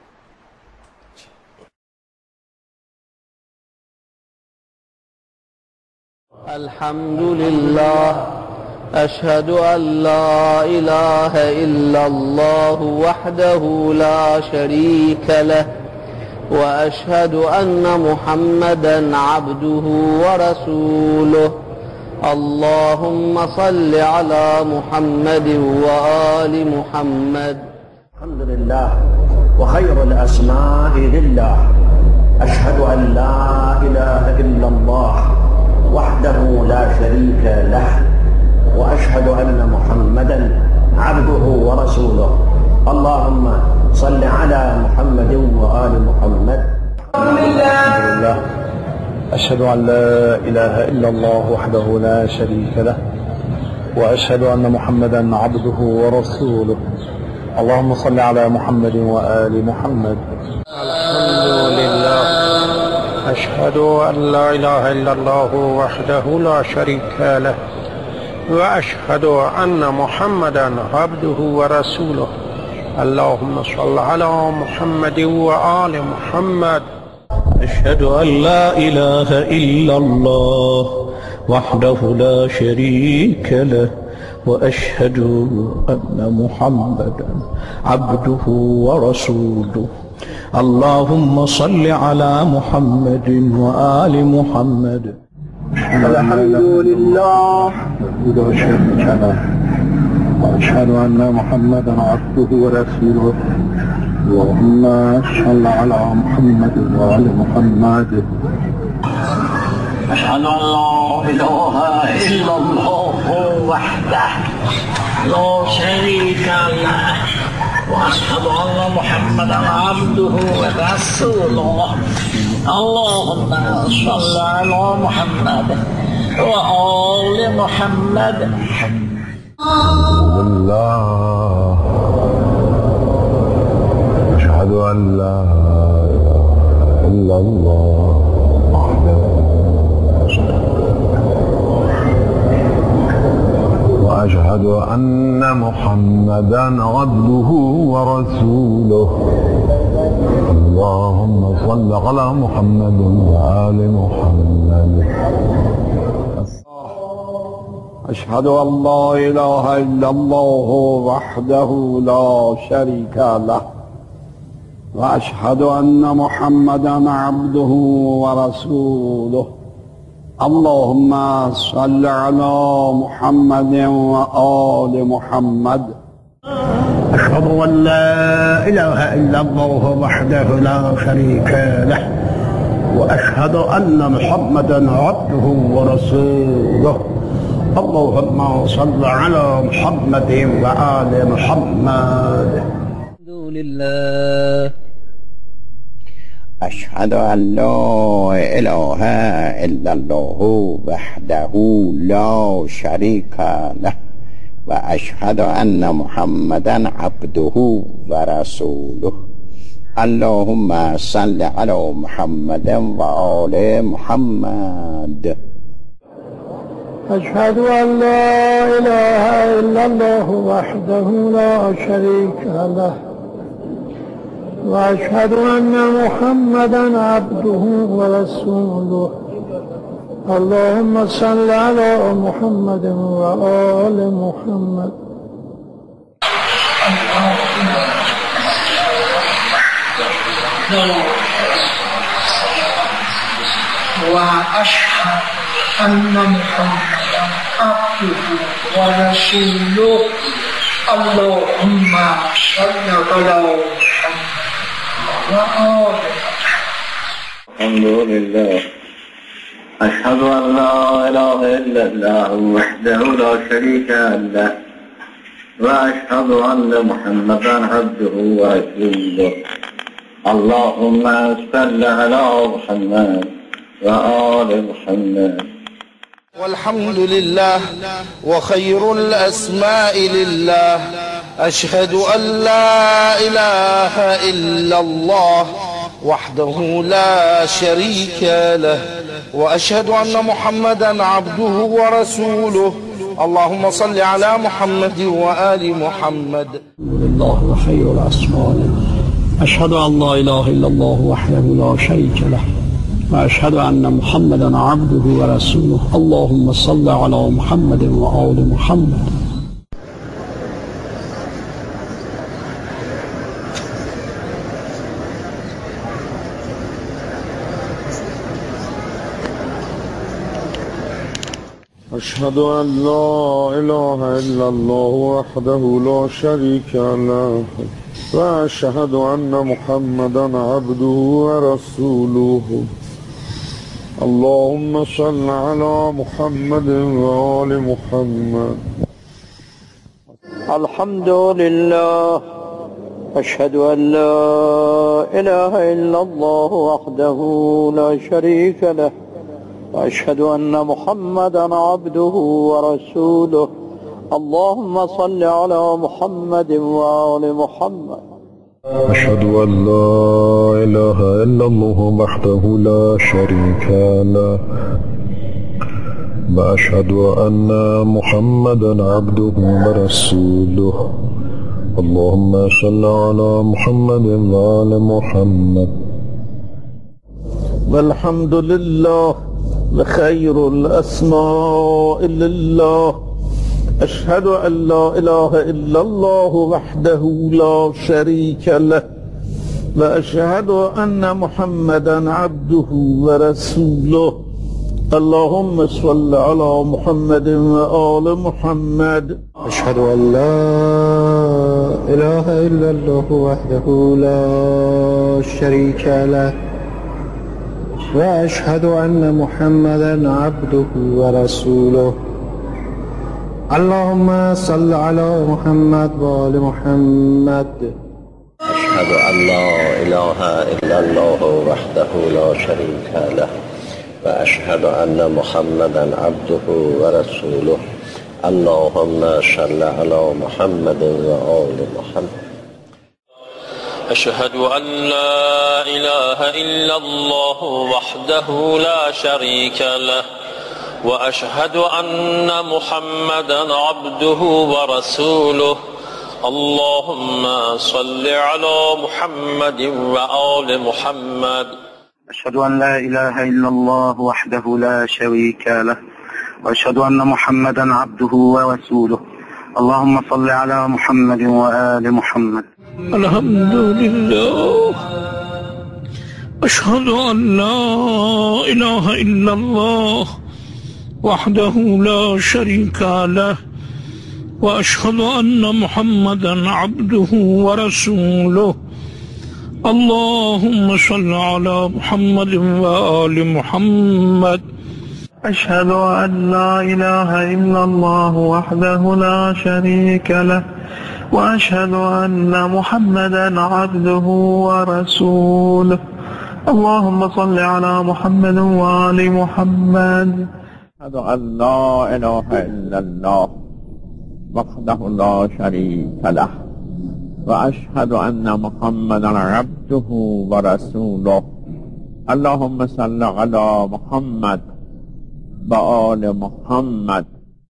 अल्हम्दुलिल्लाह अशहदु अल्ला इलाहा इल्लल्लाहु वहदहु ला शरीका लहु व अशहदु अन्ना मुहम्मदन अब्दुहु व रसूलुहु अल्लाहुम्मा सल्लि अला मुहम्मद व आलि मुहम्मद। अल्हम्दुलिल्लाह व खैरुल अस्माइ लिल्लाह अशहदु अन ला इलाहा इल्लल्लाह वहदहु ला शरीका लहु وأشهد أن محمدا عبده ورسوله اللهم صل على محمد وآل محمد. لله أشهد أن لا إله إلا الله وحده لا شريك له وأشهد أن محمدا عبده ورسوله اللهم صل على محمد وآل محمد. الحمد لله أشهد أن لا إله إلا الله وحده لا شريك له وأشهد أن محمدا عبده ورسوله اللهم صل على محمد وآل محمد. أشهد أن لا إله إلا الله وحده لا شريك له وأشهد أن محمدا عبده ورسوله اللهم صل على محمد وآل محمد. الحمد لله وأشهد أن محمدا عبده ورسوله اللهم صل على محمد وآل محمد. أشهد أن لا إله إلا الله وحده لا شريك له وأشهد أن محمدا عبده ورسوله اللهم صل على محمد وآل محمد. الله أشهد أن لا إله إلا الله وأشهد أن محمدا عبده ورسوله اللهم صل على محمد وآل محمد. أشهد أن لا إله إلا الله وحده لا شريك له وأشهد أن محمدا عبده ورسوله اللهم صل على محمد وآل محمد. أشهد أن لا إله إلا الله وحده لا شريك له وأشهد أن محمدا عبده ورسوله اللهم صل على محمد وآل محمد. الحمد لله أشهد أن لا إله إلا الله وحده لا شريك له وأشهد أن محمدا عبده ورسوله اللهم صل على محمد وآل محمد. أشهد أن لا إله إلا الله وحده لا شريك له وأشهد أن محمدا عبده ورسوله اللهم صل على محمد وآل محمد. وأشهد أن محمدا عبده ورسوله اللهم صل على محمد وآل. الحمد لله أشهد أن لا إله إلا الله وحده لا شريك له وأشهد أن محمدا عبده ورسوله اللهم صل على محمد وآل محمد. والحمد لله وخير الأسماء لله. أشهد أن لا إله إلا الله وحده لا شريك له، وأشهد أن محمدا عبده ورسوله. اللهم صل على محمد وآل محمد. لله وخير الأسماء. أشهد أن لا إله إلا الله وحده لا شريك له، وأشهد أن محمدا عبده ورسوله. اللهم صل على محمد وآل محمد. أشهد أن لا إله إلا الله وحده لا شريك له، وأشهد أن محمدا عبده ورسوله. اللهم صل على محمد وآل محمد. الحمد لله. أشهد أن لا إله إلا الله وحده لا شريك له، وأشهد أن محمدا عبده ورسوله. اللهم صل على محمد وآل محمد. أشهد أن لا إله إلا الله وحده لا شريك له، وأشهد أن محمدا عبده ورسوله. اللهم صل على محمد وآل محمد. والحمد لله وخير الأسماء لله. أشهد أن لا إله إلا الله وحده لا شريك له، وأشهد أن محمدا عبده ورسوله. اللهم صل على محمد وآل محمد. أشهد أن لا إله إلا الله وحده لا شريك له، وأشهد أن محمدا عبده ورسوله. اللهم صل على محمد وآل محمد. أشهد أن لا إله إلا الله وحده لا شريك له، وأشهد أن محمدا عبده ورسوله. اللهم صل على محمد وآل محمد. أشهد أن لا إله إلا الله وحده لا شريك له، وأشهد أن محمدا عبده ورسوله. اللهم صل على محمد وآل محمد. أشهد أن لا إله إلا الله وحده لا شريك له، وأشهد أن محمدا عبده ورسوله. اللهم صل على محمد وآل محمد. الحمد لله. أشهد أن لا إله إلا الله وحده لا شريك له، وأشهد أن محمدا عبده ورسوله. اللهم صل على محمد وآل محمد. أشهد أن لا إله إلا الله وحده لا شريك له، وأشهد أن محمدا عبده ورسوله. اللهم صل على محمد وآل محمد. أشهد أن لا إله إلا الله وحده لا شريك له، وأشهد أن محمدا عبده ورسوله. اللهم صل على محمد وآل محمد.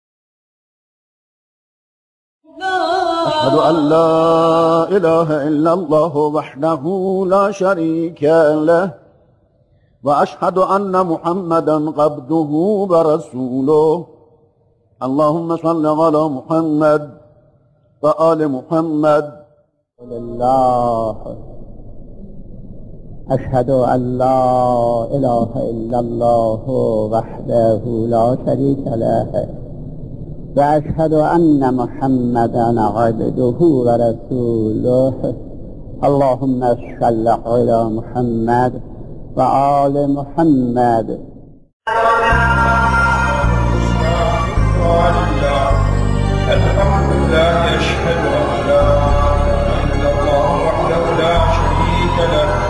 أشهد أن لا إله إلا الله وحده لا شريك له، وأشهد أن محمدا عبده ورسوله. اللهم صل على محمد وآل محمد. لله. أشهد أن لا إله إلا الله وحده لا شريك له، وأشهد أن محمدا عبده ورسوله. اللهم صل على محمد وآل محمد. الحمد لله. أشهد أن لا إله إلا الله وحده لا شريك له،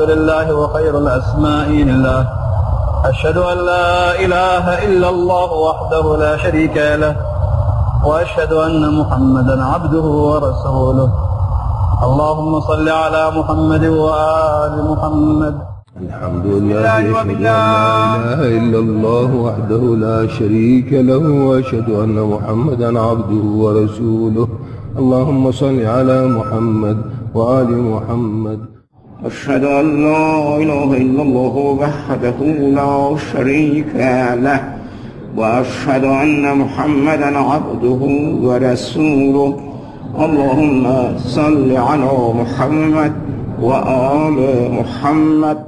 لله وخير الأسماء لله. أشهد أن لا إله إلا الله وحده لا شريك له وأشهد أن محمدا عبده ورسوله. اللهم صل على محمد وآل محمد. الحمد لله أشهد أن لا إله إلا الله وحده لا شريك له وأشهد أن محمدا عبده ورسوله. اللهم صل على محمد وآل محمد. أشهد أن لا إله إلا الله وحده لا شريك له وأشهد أن محمدا عبده ورسوله. اللهم صل على محمد وآل محمد.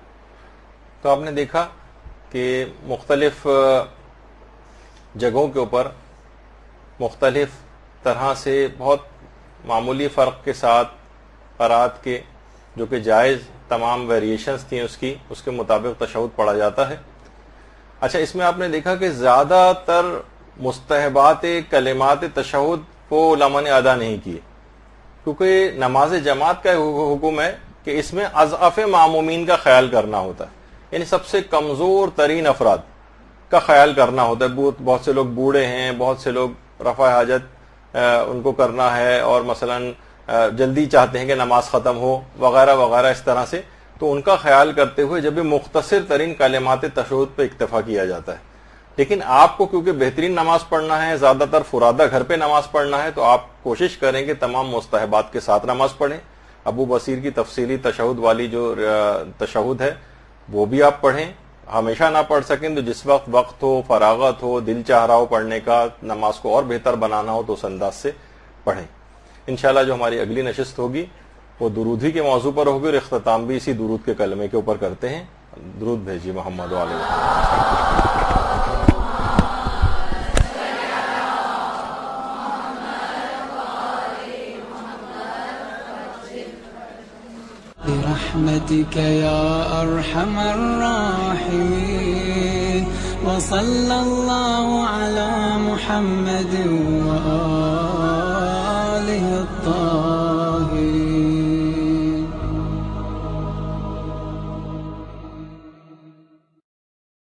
تو آپ نے دیکھا کہ مختلف جگہوں کے اوپر مختلف طرح سے بہت معمولی فرق کے ساتھ قرات کے جو کہ جائز تمام ویریشنز تھیں اس کی اس کے مطابق تشہد پڑھا جاتا ہے. اچھا اس میں آپ نے دیکھا کہ زیادہ تر مستحبات کلمات تشہد کو علماء نے ادا نہیں کیے کیونکہ نماز جماعت کا حکم ہے کہ اس میں اضعاف معمومین کا خیال کرنا ہوتا ہے، یعنی سب سے کمزور ترین افراد کا خیال کرنا ہوتا ہے. بہت سے لوگ بوڑھے ہیں، بہت سے لوگ رفع حاجت ان کو کرنا ہے اور مثلا جلدی چاہتے ہیں کہ نماز ختم ہو وغیرہ وغیرہ اس طرح سے، تو ان کا خیال کرتے ہوئے جب بھی مختصر ترین کلمات تشہد پہ اکتفا کیا جاتا ہے. لیکن آپ کو کیونکہ بہترین نماز پڑھنا ہے، زیادہ تر فرادہ گھر پہ نماز پڑھنا ہے، تو آپ کوشش کریں کہ تمام مستحبات کے ساتھ نماز پڑھیں. ابو بصیر کی تفصیلی تشہد والی جو تشہد ہے وہ بھی آپ پڑھیں. ہمیشہ نہ پڑھ سکیں تو جس وقت وقت ہو، فراغت ہو، دل چاہ رہا ہو پڑھنے کا، نماز کو اور بہتر بنانا ہو تو اس انداز سے پڑھیں. انشاءاللہ جو ہماری اگلی نشست ہوگی وہ درود ہی کے موضوع پر ہوگی اور اختتام بھی اسی درود کے کلمے کے اوپر کرتے ہیں. درود بھیجیے محمد و آل محمد. برحمتك يا أرحم الراحمين وصلى الله على محمد وآله الطاهرين.